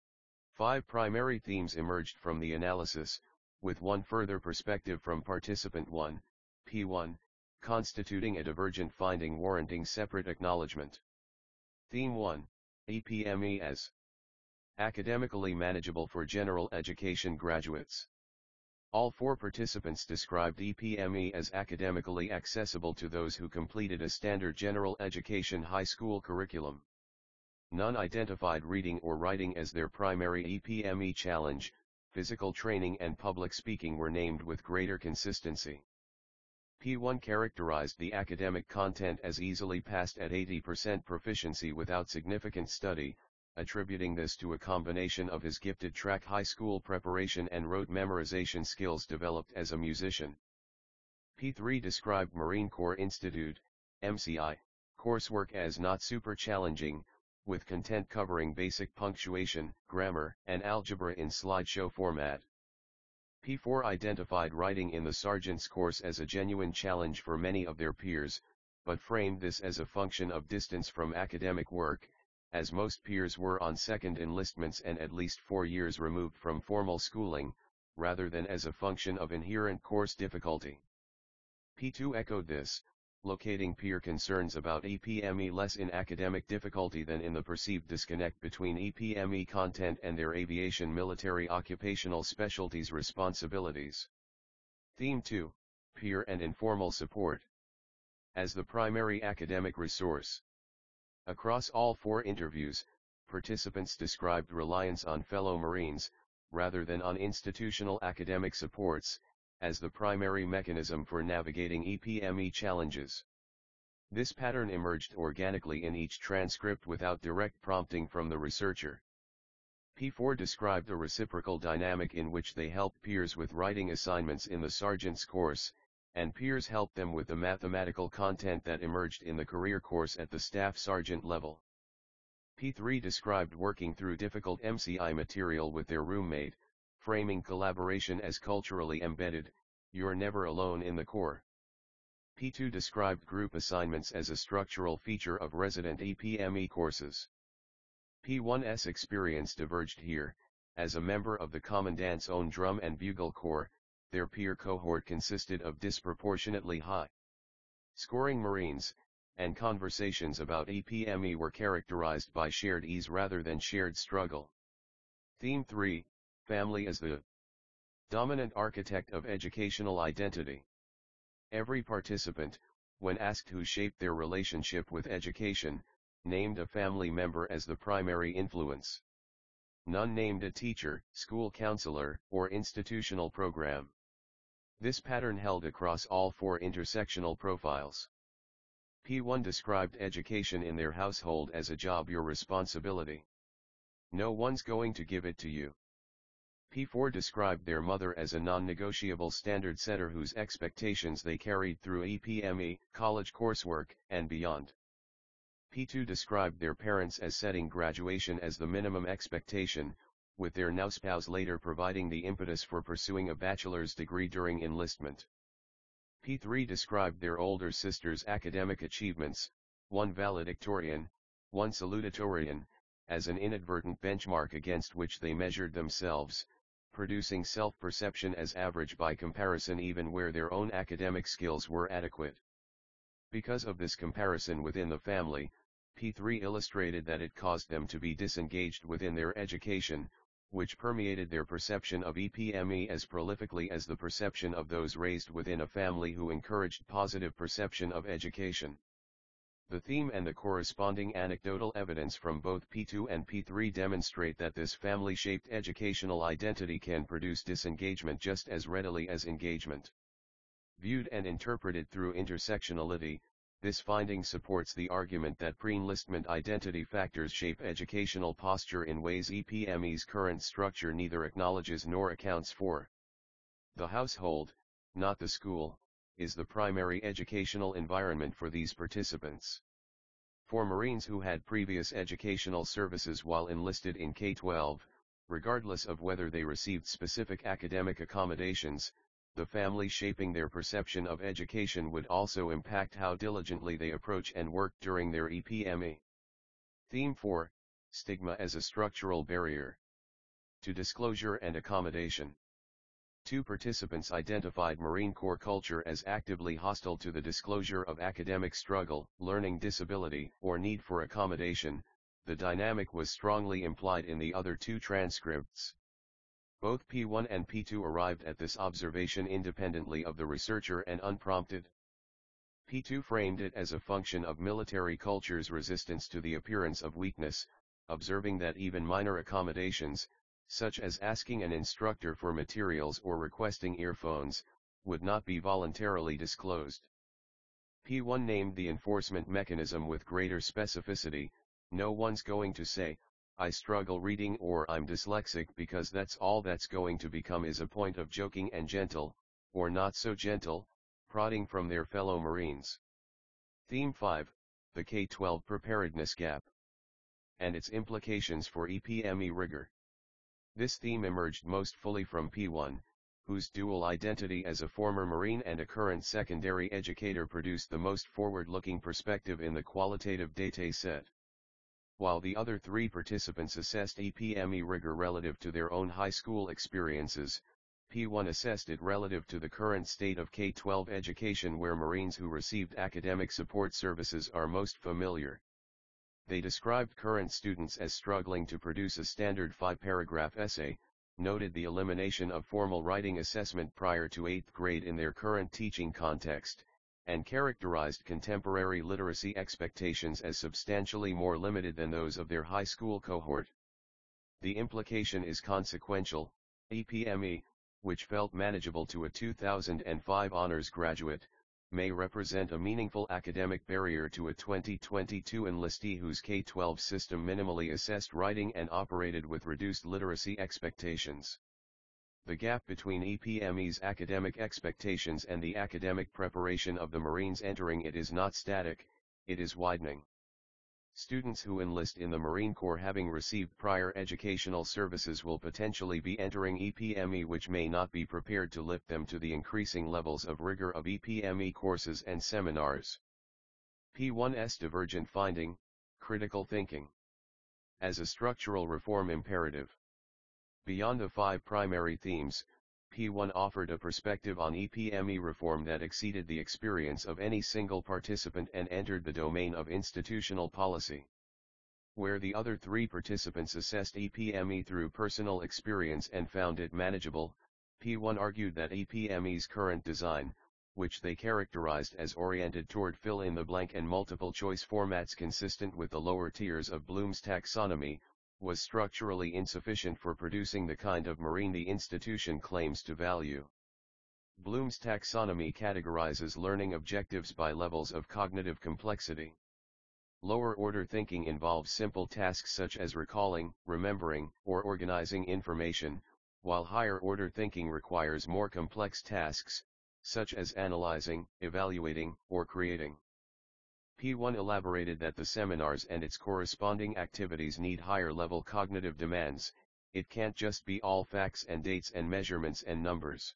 Five primary themes emerged from the analysis, with one further perspective from participant one, P one, constituting a divergent finding warranting separate acknowledgement. Theme one, E P M E as academically manageable for general education graduates. All four participants described E P M E as academically accessible to those who completed a standard general education high school curriculum. None identified reading or writing as their primary E P M E challenge. Physical training and public speaking were named with greater consistency. P one characterized the academic content as easily passed at eighty percent proficiency without significant study, attributing this to a combination of his gifted track high school preparation and rote memorization skills developed as a musician. P three described Marine Corps Institute, M C I, coursework as not super challenging, with content covering basic punctuation, grammar, and algebra in slideshow format. P four identified writing in the sergeant's course as a genuine challenge for many of their peers, but framed this as a function of distance from academic work, as most peers were on second enlistments and at least four years removed from formal schooling, rather than as a function of inherent course difficulty. P two echoed this, locating peer concerns about E P M E less in academic difficulty than in the perceived disconnect between E P M E content and their aviation military occupational specialties responsibilities. Theme two, Peer and Informal Support. As the primary academic resource. Across all four interviews, participants described reliance on fellow Marines, rather than on institutional academic supports, as the primary mechanism for navigating E P M E challenges. This pattern emerged organically in each transcript without direct prompting from the researcher. P four described a reciprocal dynamic in which they helped peers with writing assignments in the sergeant's course, and peers helped them with the mathematical content that emerged in the career course at the staff sergeant level. P three described working through difficult M C I material with their roommate, framing collaboration as culturally embedded: you're never alone in the Corps. P two described group assignments as a structural feature of resident E P M E courses. P one's experience diverged here. As a member of the Commandant's own Drum and Bugle Corps, their peer cohort consisted of disproportionately high scoring Marines, and conversations about E P M E were characterized by shared ease rather than shared struggle. Theme three, Family as the dominant architect of educational identity. Every participant, when asked who shaped their relationship with education, named a family member as the primary influence. None named a teacher, school counselor, or institutional program. This pattern held across all four intersectional profiles. P one described education in their household as a job, your responsibility. No one's going to give it to you. P four described their mother as a non-negotiable standard setter whose expectations they carried through E P M E, college coursework, and beyond. P two described their parents as setting graduation as the minimum expectation, with their now spouse later providing the impetus for pursuing a bachelor's degree during enlistment. P three described their older sister's academic achievements, one valedictorian, one salutatorian, as an inadvertent benchmark against which they measured themselves, producing self-perception as average by comparison even where their own academic skills were adequate. Because of this comparison within the family, P three illustrated that it caused them to be disengaged within their education, which permeated their perception of E P M E as prolifically as the perception of those raised within a family who encouraged positive perception of education. The theme and the corresponding anecdotal evidence from both P two and P three demonstrate that this family-shaped educational identity can produce disengagement just as readily as engagement. Viewed and interpreted through intersectionality, this finding supports the argument that pre-enlistment identity factors shape educational posture in ways E P M E's current structure neither acknowledges nor accounts for. The household, not the school, is the primary educational environment for these participants. For Marines who had previous educational services while enlisted in K twelve, regardless of whether they received specific academic accommodations, the family shaping their perception of education would also impact how diligently they approach and work during their E P M E. Theme four, Stigma as a structural barrier to disclosure and accommodation. Two participants identified Marine Corps culture as actively hostile to the disclosure of academic struggle, learning disability, or need for accommodation. The dynamic was strongly implied in the other two transcripts. Both P one and P two arrived at this observation independently of the researcher and unprompted. P two framed it as a function of military culture's resistance to the appearance of weakness, observing that even minor accommodations, such as asking an instructor for materials or requesting earphones, would not be voluntarily disclosed. P one named the enforcement mechanism with greater specificity. No one's going to say, I struggle reading or I'm dyslexic, because that's all that's going to become is a point of joking and gentle, or not so gentle, prodding from their fellow Marines. Theme five, the K twelve preparedness gap and its implications for E P M E rigor. This theme emerged most fully from P one, whose dual identity as a former Marine and a current secondary educator produced the most forward-looking perspective in the qualitative data set. While the other three participants assessed E P M E rigor relative to their own high school experiences, P one assessed it relative to the current state of K twelve education where Marines who received academic support services are most familiar. They described current students as struggling to produce a standard five-paragraph essay, noted the elimination of formal writing assessment prior to eighth grade in their current teaching context, and characterized contemporary literacy expectations as substantially more limited than those of their high school cohort. The implication is consequential. E P M E, which felt manageable to a two thousand five honors graduate, may represent a meaningful academic barrier to a twenty twenty-two enlistee whose K twelve system minimally assessed writing and operated with reduced literacy expectations. The gap between E P M E's academic expectations and the academic preparation of the Marines entering it is not static, it is widening. Students who enlist in the Marine Corps having received prior educational services will potentially be entering E P M E, which may not be prepared to lift them to the increasing levels of rigor of E P M E courses and seminars. P one S Divergent Finding, Critical Thinking. As a structural reform imperative. Beyond the five primary themes, P one offered a perspective on E P M E reform that exceeded the experience of any single participant and entered the domain of institutional policy. Where the other three participants assessed E P M E through personal experience and found it manageable, P one argued that E P M E's current design, which they characterized as oriented toward fill-in-the-blank and multiple-choice formats consistent with the lower tiers of Bloom's taxonomy, was structurally insufficient for producing the kind of marine the institution claims to value. Bloom's taxonomy categorizes learning objectives by levels of cognitive complexity. Lower-order thinking involves simple tasks such as recalling, remembering, or organizing information, while higher-order thinking requires more complex tasks, such as analyzing, evaluating, or creating. P one elaborated that the seminars and its corresponding activities need higher-level cognitive demands. It can't just be all facts and dates and measurements and numbers.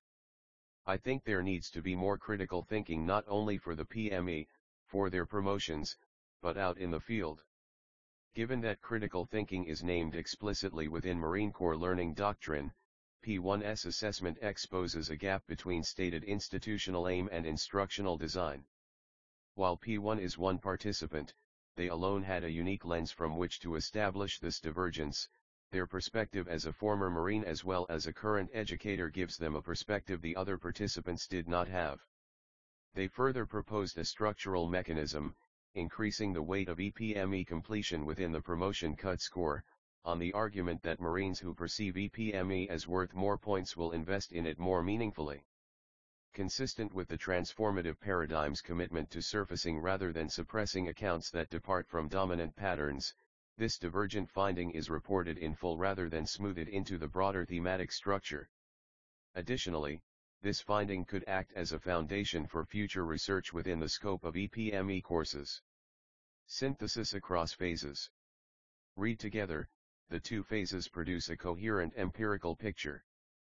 I think there needs to be more critical thinking not only for the P M E, for their promotions, but out in the field. Given that critical thinking is named explicitly within Marine Corps learning doctrine, P one S assessment exposes a gap between stated institutional aim and instructional design. While P one is one participant, they alone had a unique lens from which to establish this divergence. Their perspective as a former Marine as well as a current educator gives them a perspective the other participants did not have. They further proposed a structural mechanism, increasing the weight of E P M E completion within the promotion cut score, on the argument that Marines who perceive E P M E as worth more points will invest in it more meaningfully. Consistent with the transformative paradigm's commitment to surfacing rather than suppressing accounts that depart from dominant patterns, this divergent finding is reported in full rather than smoothed into the broader thematic structure. Additionally, this finding could act as a foundation for future research within the scope of E P M E courses. Synthesis across phases. Read together, the two phases produce a coherent empirical picture.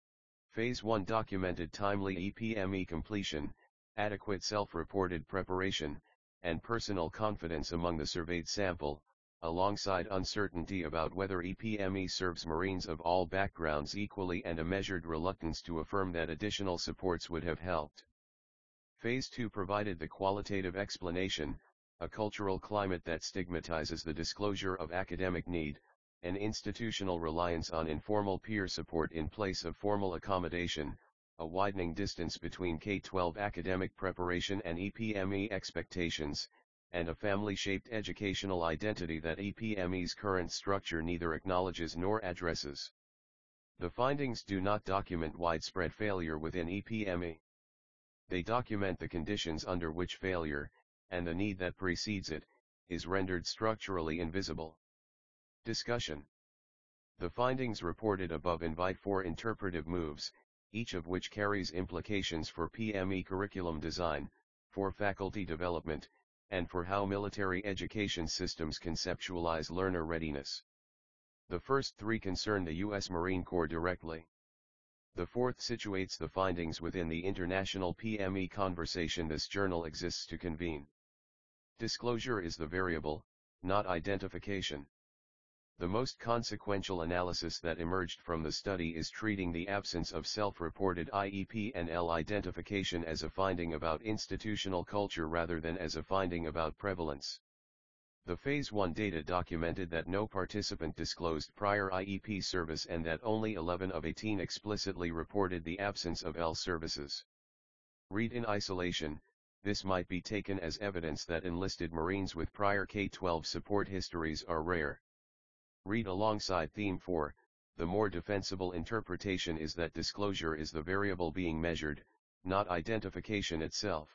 Phase one documented timely E P M E completion, adequate self-reported preparation, and personal confidence among the surveyed sample, alongside uncertainty about whether E P M E serves Marines of all backgrounds equally and a measured reluctance to affirm that additional supports would have helped. Phase two provided the qualitative explanation, a cultural climate that stigmatizes the disclosure of academic need, an institutional reliance on informal peer support in place of formal accommodation, a widening distance between K twelve academic preparation and E P M E expectations, and a family-shaped educational identity that E P M E's current structure neither acknowledges nor addresses. The findings do not document widespread failure within E P M E. They document the conditions under which failure, and the need that precedes it, is rendered structurally invisible. Discussion. The findings reported above invite for interpretive moves, each of which carries implications for P M E curriculum design, for faculty development, and for how military education systems conceptualize learner readiness. The first three concern the U S Marine Corps directly. The fourth situates the findings within the international P M E conversation this journal exists to convene. Disclosure is the variable, not identification. The most consequential analysis that emerged from the study is treating the absence of self-reported I E P and L identification as a finding about institutional culture rather than as a finding about prevalence. The Phase one data documented that no participant disclosed prior I E P service and that only eleven of eighteen explicitly reported the absence of L services. Read in isolation, this might be taken as evidence that enlisted Marines with prior K twelve support histories are rare. Read alongside Theme four, the more defensible interpretation is that disclosure is the variable being measured, not identification itself.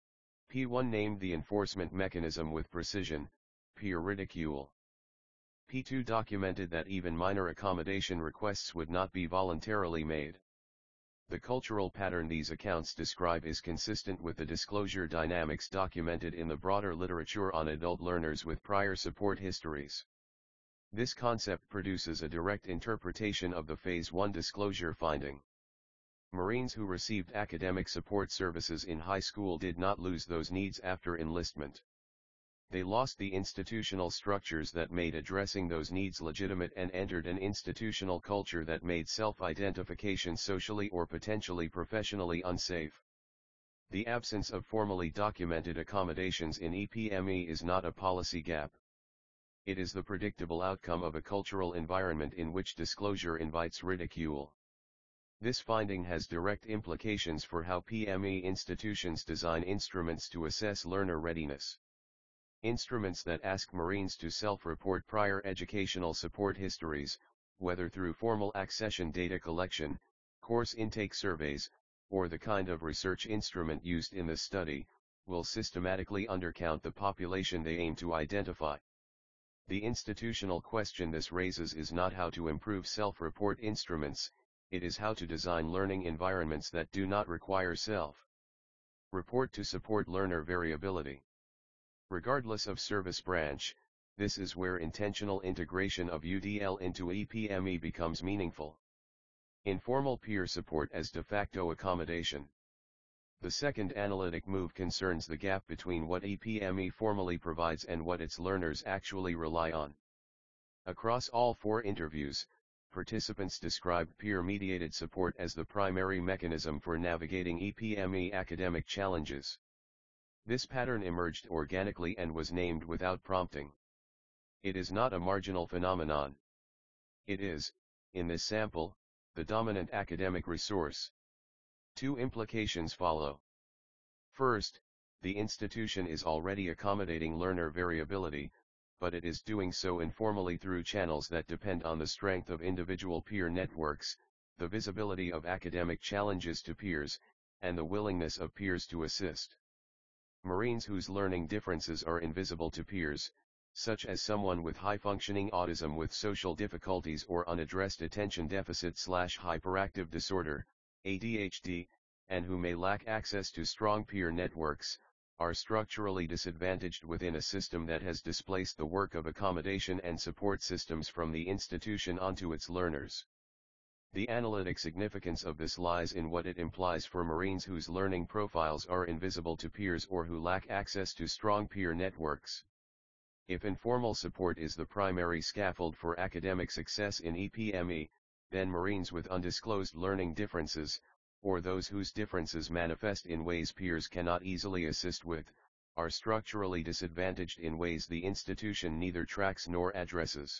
P one named the enforcement mechanism with precision, peer ridicule. P two documented that even minor accommodation requests would not be voluntarily made. The cultural pattern these accounts describe is consistent with the disclosure dynamics documented in the broader literature on adult learners with prior support histories. This concept produces a direct interpretation of the Phase one disclosure finding. Marines who received academic support services in high school did not lose those needs after enlistment. They lost the institutional structures that made addressing those needs legitimate and entered an institutional culture that made self-identification socially or potentially professionally unsafe. The absence of formally documented accommodations in E P M E is not a policy gap. It is the predictable outcome of a cultural environment in which disclosure invites ridicule. This finding has direct implications for how P M E institutions design instruments to assess learner readiness. Instruments that ask Marines to self-report prior educational support histories, whether through formal accession data collection, course intake surveys, or the kind of research instrument used in the study, will systematically undercount the population they aim to identify. The institutional question this raises is not how to improve self-report instruments, it is how to design learning environments that do not require self-report to support learner variability. Regardless of service branch, this is where intentional integration of U D L into E P M E becomes meaningful. Informal peer support as de facto accommodation. The second analytic move concerns the gap between what E P M E formally provides and what its learners actually rely on. Across all four interviews, participants described peer-mediated support as the primary mechanism for navigating E P M E academic challenges. This pattern emerged organically and was named without prompting. It is not a marginal phenomenon. It is, in this sample, the dominant academic resource. Two implications follow. First, the institution is already accommodating learner variability, but it is doing so informally through channels that depend on the strength of individual peer networks, the visibility of academic challenges to peers, and the willingness of peers to assist. Marines whose learning differences are invisible to peers, such as someone with high-functioning autism with social difficulties or unaddressed attention deficit/hyperactive disorder, A D H D, and who may lack access to strong peer networks, are structurally disadvantaged within a system that has displaced the work of accommodation and support systems from the institution onto its learners. The analytic significance of this lies in what it implies for Marines whose learning profiles are invisible to peers or who lack access to strong peer networks. If informal support is the primary scaffold for academic success in E P M E, then Marines with undisclosed learning differences, or those whose differences manifest in ways peers cannot easily assist with, are structurally disadvantaged in ways the institution neither tracks nor addresses.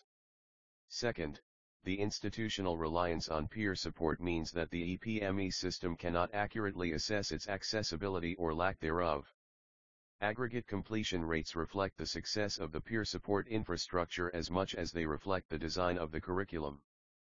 Second, the institutional reliance on peer support means that the E P M E system cannot accurately assess its accessibility or lack thereof. Aggregate completion rates reflect the success of the peer support infrastructure as much as they reflect the design of the curriculum.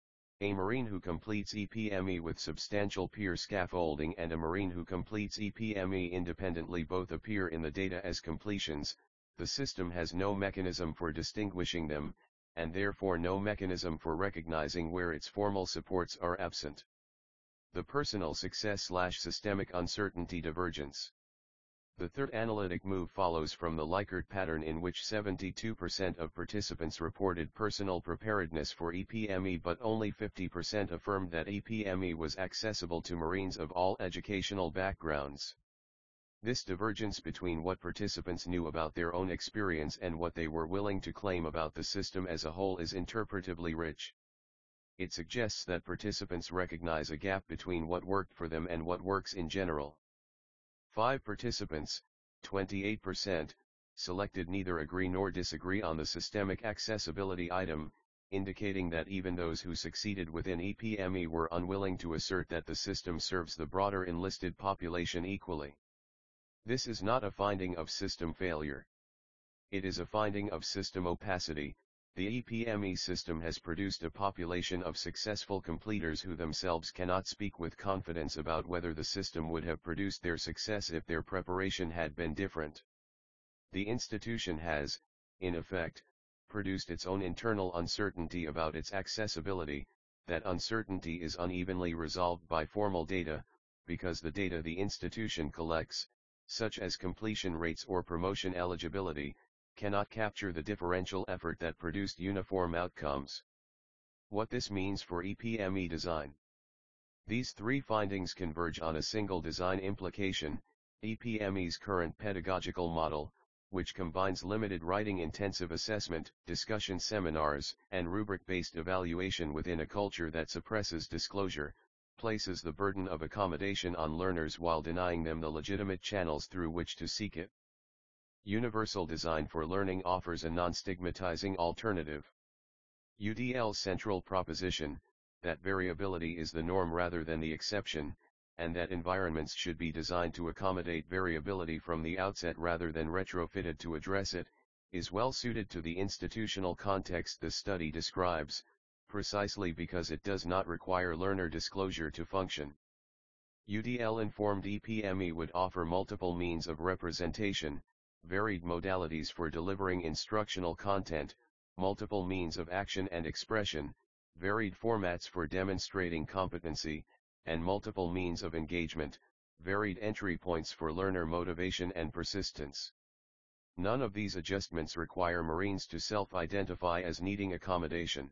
A Marine who completes E P M E with substantial peer scaffolding and a Marine who completes E P M E independently both appear in the data as completions. The system has no mechanism for distinguishing them, and therefore no mechanism for recognizing where its formal supports are absent. The personal success/systemic uncertainty divergence. The third analytic move follows from the Likert pattern in which seventy-two percent of participants reported personal preparedness for E P M E but only fifty percent affirmed that E P M E was accessible to Marines of all educational backgrounds. This divergence between what participants knew about their own experience and what they were willing to claim about the system as a whole is interpretively rich. It suggests that participants recognize a gap between what worked for them and what works in general. Five participants, twenty-eight percent, selected neither agree nor disagree on the systemic accessibility item, indicating that even those who succeeded within E P M E were unwilling to assert that the system serves the broader enlisted population equally. This is not a finding of system failure. It is a finding of system opacity. The E P M E system has produced a population of successful completers who themselves cannot speak with confidence about whether the system would have produced their success if their preparation had been different. The institution has, in effect, produced its own internal uncertainty about its accessibility. that uncertainty is unevenly resolved by formal data, because the data the institution collects, such as completion rates or promotion eligibility, cannot capture the differential effort that produced uniform outcomes. What this means for E P M E design. These three findings converge on a single design implication: E P M E's current pedagogical model, which combines limited writing-intensive assessment, discussion seminars, and rubric-based evaluation within a culture that suppresses disclosure, places the burden of accommodation on learners while denying them the legitimate channels through which to seek it. Universal design for learning offers a non-stigmatizing alternative. U D L's central proposition, that variability is the norm rather than the exception, and that environments should be designed to accommodate variability from the outset rather than retrofitted to address it, is well suited to the institutional context the study describes, precisely because it does not require learner disclosure to function. U D L-informed E P M E would offer multiple means of representation, varied modalities for delivering instructional content, multiple means of action and expression, varied formats for demonstrating competency, and multiple means of engagement, varied entry points for learner motivation and persistence. None of these adjustments require Marines to self-identify as needing accommodation.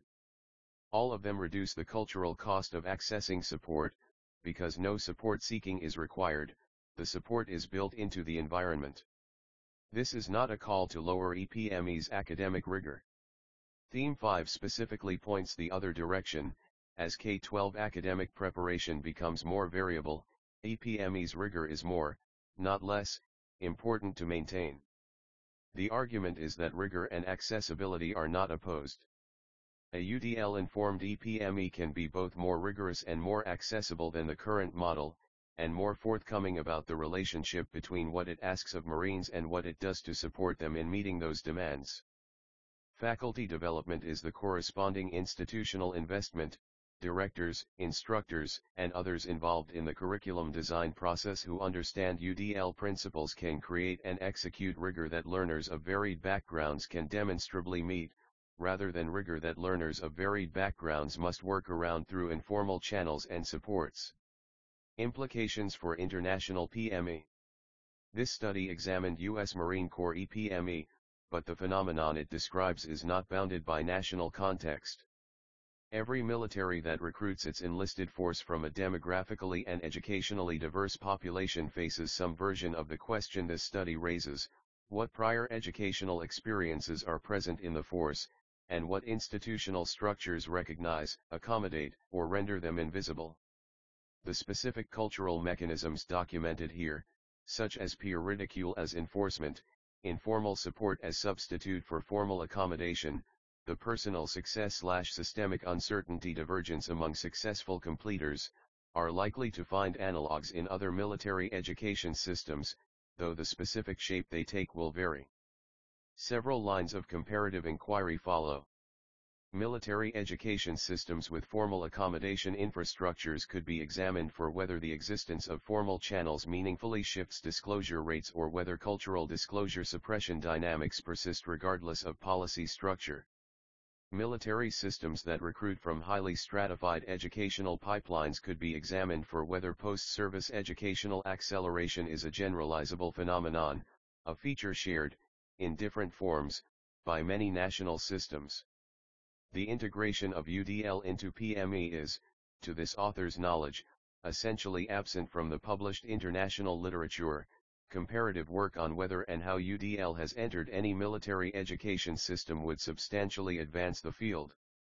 All of them reduce the cultural cost of accessing support, because no support seeking is required, the support is built into the environment. This is not a call to lower E P M E's academic rigor. Theme five specifically points the other direction. As K twelve academic preparation becomes more variable, E P M E's rigor is more, not less, important to maintain. The argument is that rigor and accessibility are not opposed. A U D L-informed E P M E can be both more rigorous and more accessible than the current model, and more forthcoming about the relationship between what it asks of Marines and what it does to support them in meeting those demands. Faculty development is the corresponding institutional investment. Directors, instructors, and others involved in the curriculum design process who understand U D L principles can create and execute rigor that learners of varied backgrounds can demonstrably meet, rather than rigor that learners of varied backgrounds must work around through informal channels and supports. Implications for international P M E. This study examined U S Marine Corps E P M E, but the phenomenon it describes is not bounded by national context. Every military that recruits its enlisted force from a demographically and educationally diverse population faces some version of the question this study raises: what prior educational experiences are present in the force, and what institutional structures recognize, accommodate, or render them invisible. The specific cultural mechanisms documented here, such as peer ridicule as enforcement, informal support as substitute for formal accommodation, the personal success-slash-systemic uncertainty divergence among successful completers, are likely to find analogues in other military education systems, though the specific shape they take will vary. Several lines of comparative inquiry follow. Military education systems with formal accommodation infrastructures could be examined for whether the existence of formal channels meaningfully shifts disclosure rates or whether cultural disclosure suppression dynamics persist regardless of policy structure. Military systems that recruit from highly stratified educational pipelines could be examined for whether post-service educational acceleration is a generalizable phenomenon, a feature shared, in different forms, by many national systems. The integration of U D L into P M E is, to this author's knowledge, essentially absent from the published international literature. Comparative work on whether and how U D L has entered any military education system would substantially advance the field.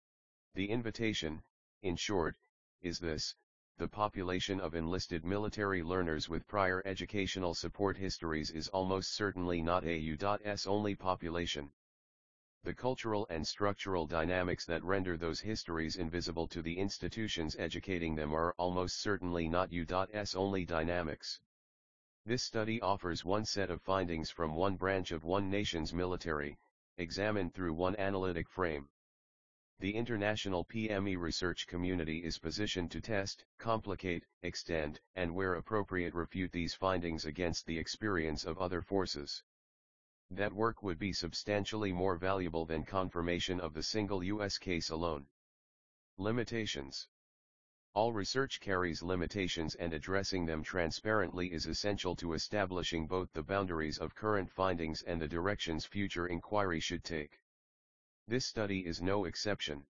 The invitation, in short, is this: the population of enlisted military learners with prior educational support histories is almost certainly not a U S only population. The cultural and structural dynamics that render those histories invisible to the institutions educating them are almost certainly not U S only dynamics. This study offers one set of findings from one branch of one nation's military, examined through one analytic frame. The international P M E research community is positioned to test, complicate, extend, and where appropriate refute these findings against the experience of other forces. That work would be substantially more valuable than confirmation of the single U S case alone. Limitations. All research carries limitations, and addressing them transparently is essential to establishing both the boundaries of current findings and the directions future inquiry should take. This study is no exception.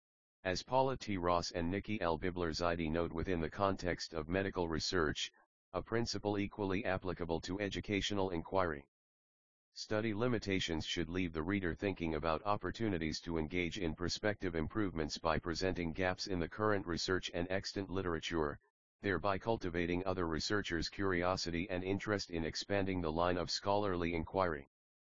As Paula T. Ross and Nikki L. Bibler-Zaidi note, within the context of medical research, a principle equally applicable to educational inquiry. Study limitations should leave the reader thinking about opportunities to engage in prospective improvements by presenting gaps in the current research and extant literature, thereby cultivating other researchers' curiosity and interest in expanding the line of scholarly inquiry.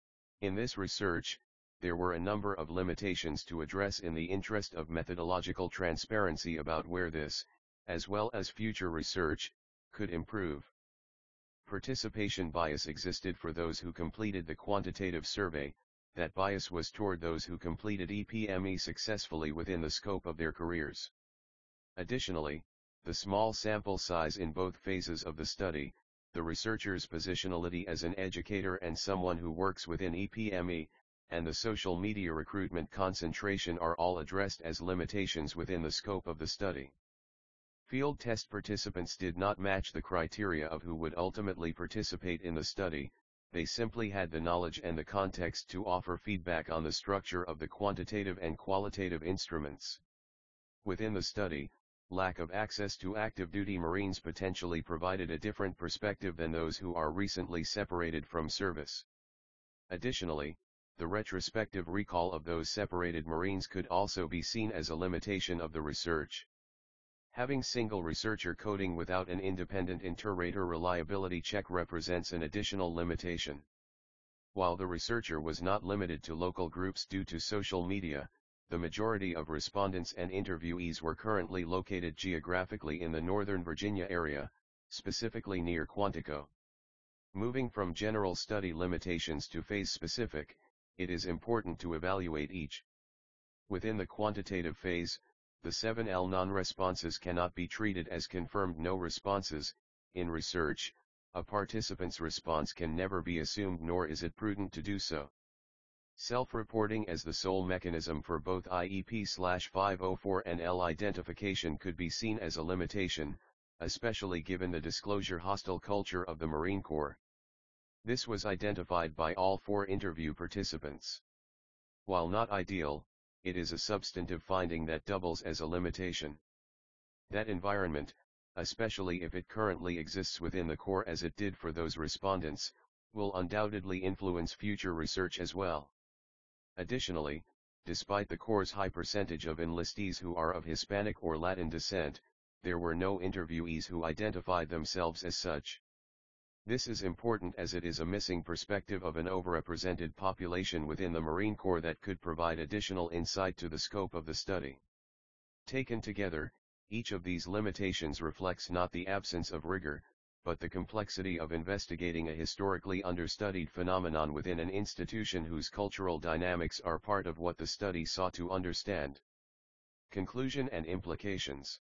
In this research, there were a number of limitations to address in the interest of methodological transparency about where this, as well as future research, could improve. Participation bias existed for those who completed the quantitative survey. That bias was toward those who completed E P M E successfully within the scope of their careers. Additionally, the small sample size in both phases of the study, the researcher's positionality as an educator and someone who works within E P M E, and the social media recruitment concentration are all addressed as limitations within the scope of the study. Field test participants did not match the criteria of who would ultimately participate in the study. They simply had the knowledge and the context to offer feedback on the structure of the quantitative and qualitative instruments. Within the study, lack of access to active duty Marines potentially provided a different perspective than those who are recently separated from service. Additionally, the retrospective recall of those separated Marines could also be seen as a limitation of the research. Having single researcher coding without an independent inter-rater reliability check represents an additional limitation. While the researcher was not limited to local groups due to social media, the majority of respondents and interviewees were currently located geographically in the Northern Virginia area, specifically near Quantico. Moving from general study limitations to phase-specific, it is important to evaluate each. Within the quantitative phase, the seven L non-responses cannot be treated as confirmed no responses. In research, a participant's response can never be assumed, nor is it prudent to do so. Self-reporting as the sole mechanism for both I E P five oh four and L identification could be seen as a limitation, especially given the disclosure hostile culture of the Marine Corps. This was identified by all four interview participants. While not ideal, it is a substantive finding that doubles as a limitation. That environment, especially if it currently exists within the Corps as it did for those respondents, will undoubtedly influence future research as well. Additionally, despite the Corps' high percentage of enlistees who are of Hispanic or Latin descent, there were no interviewees who identified themselves as such. This is important as it is a missing perspective of an overrepresented population within the Marine Corps that could provide additional insight to the scope of the study. Taken together, each of these limitations reflects not the absence of rigor, but the complexity of investigating a historically understudied phenomenon within an institution whose cultural dynamics are part of what the study sought to understand. Conclusion and implications.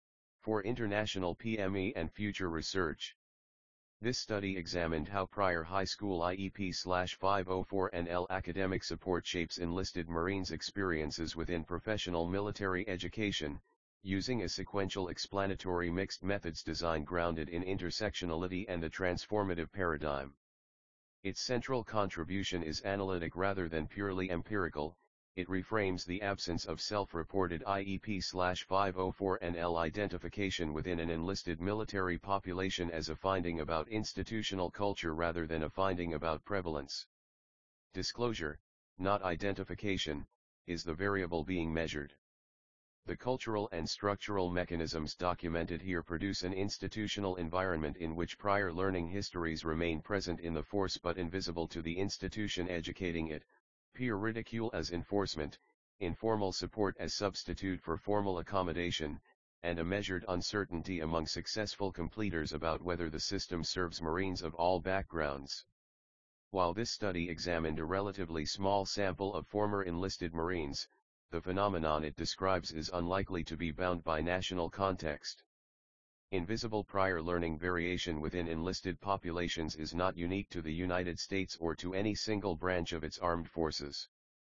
For international P M E and future research. This study examined how prior high school I E P five oh four and L academic support shapes enlisted Marines' experiences within professional military education, using a sequential explanatory mixed methods design grounded in intersectionality and the transformative paradigm. Its central contribution is analytic rather than purely empirical. It reframes the absence of self-reported I E P five oh four and L identification within an enlisted military population as a finding about institutional culture rather than a finding about prevalence. Disclosure, not identification, is the variable being measured. The cultural and structural mechanisms documented here produce an institutional environment in which prior learning histories remain present in the force but invisible to the institution educating it. Peer ridicule as enforcement, informal support as substitute for formal accommodation, and a measured uncertainty among successful completers about whether the system serves Marines of all backgrounds. While this study examined a relatively small sample of former enlisted Marines, the phenomenon it describes is unlikely to be bound by national context. Invisible prior learning variation within enlisted populations is not unique to the United States or to any single branch of its armed forces.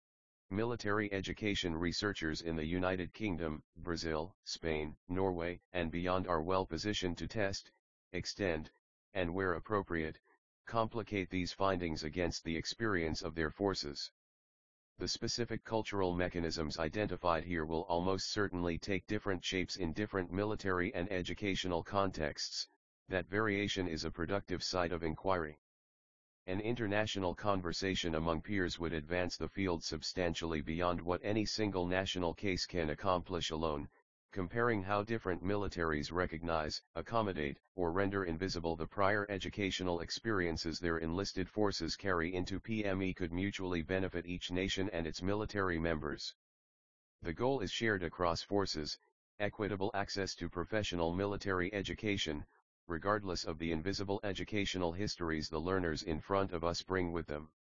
Military education researchers in the United Kingdom, Brazil, Spain, Norway, and beyond are well positioned to test, extend, and where appropriate, complicate these findings against the experience of their forces. The specific cultural mechanisms identified here will almost certainly take different shapes in different military and educational contexts. That variation is a productive site of inquiry. An international conversation among peers would advance the field substantially beyond what any single national case can accomplish alone, comparing how different militaries recognize, accommodate, or render invisible the prior educational experiences their enlisted forces carry into P M E could mutually benefit each nation and its military members. The goal is shared across forces, equitable access to professional military education, regardless of the invisible educational histories the learners in front of us bring with them.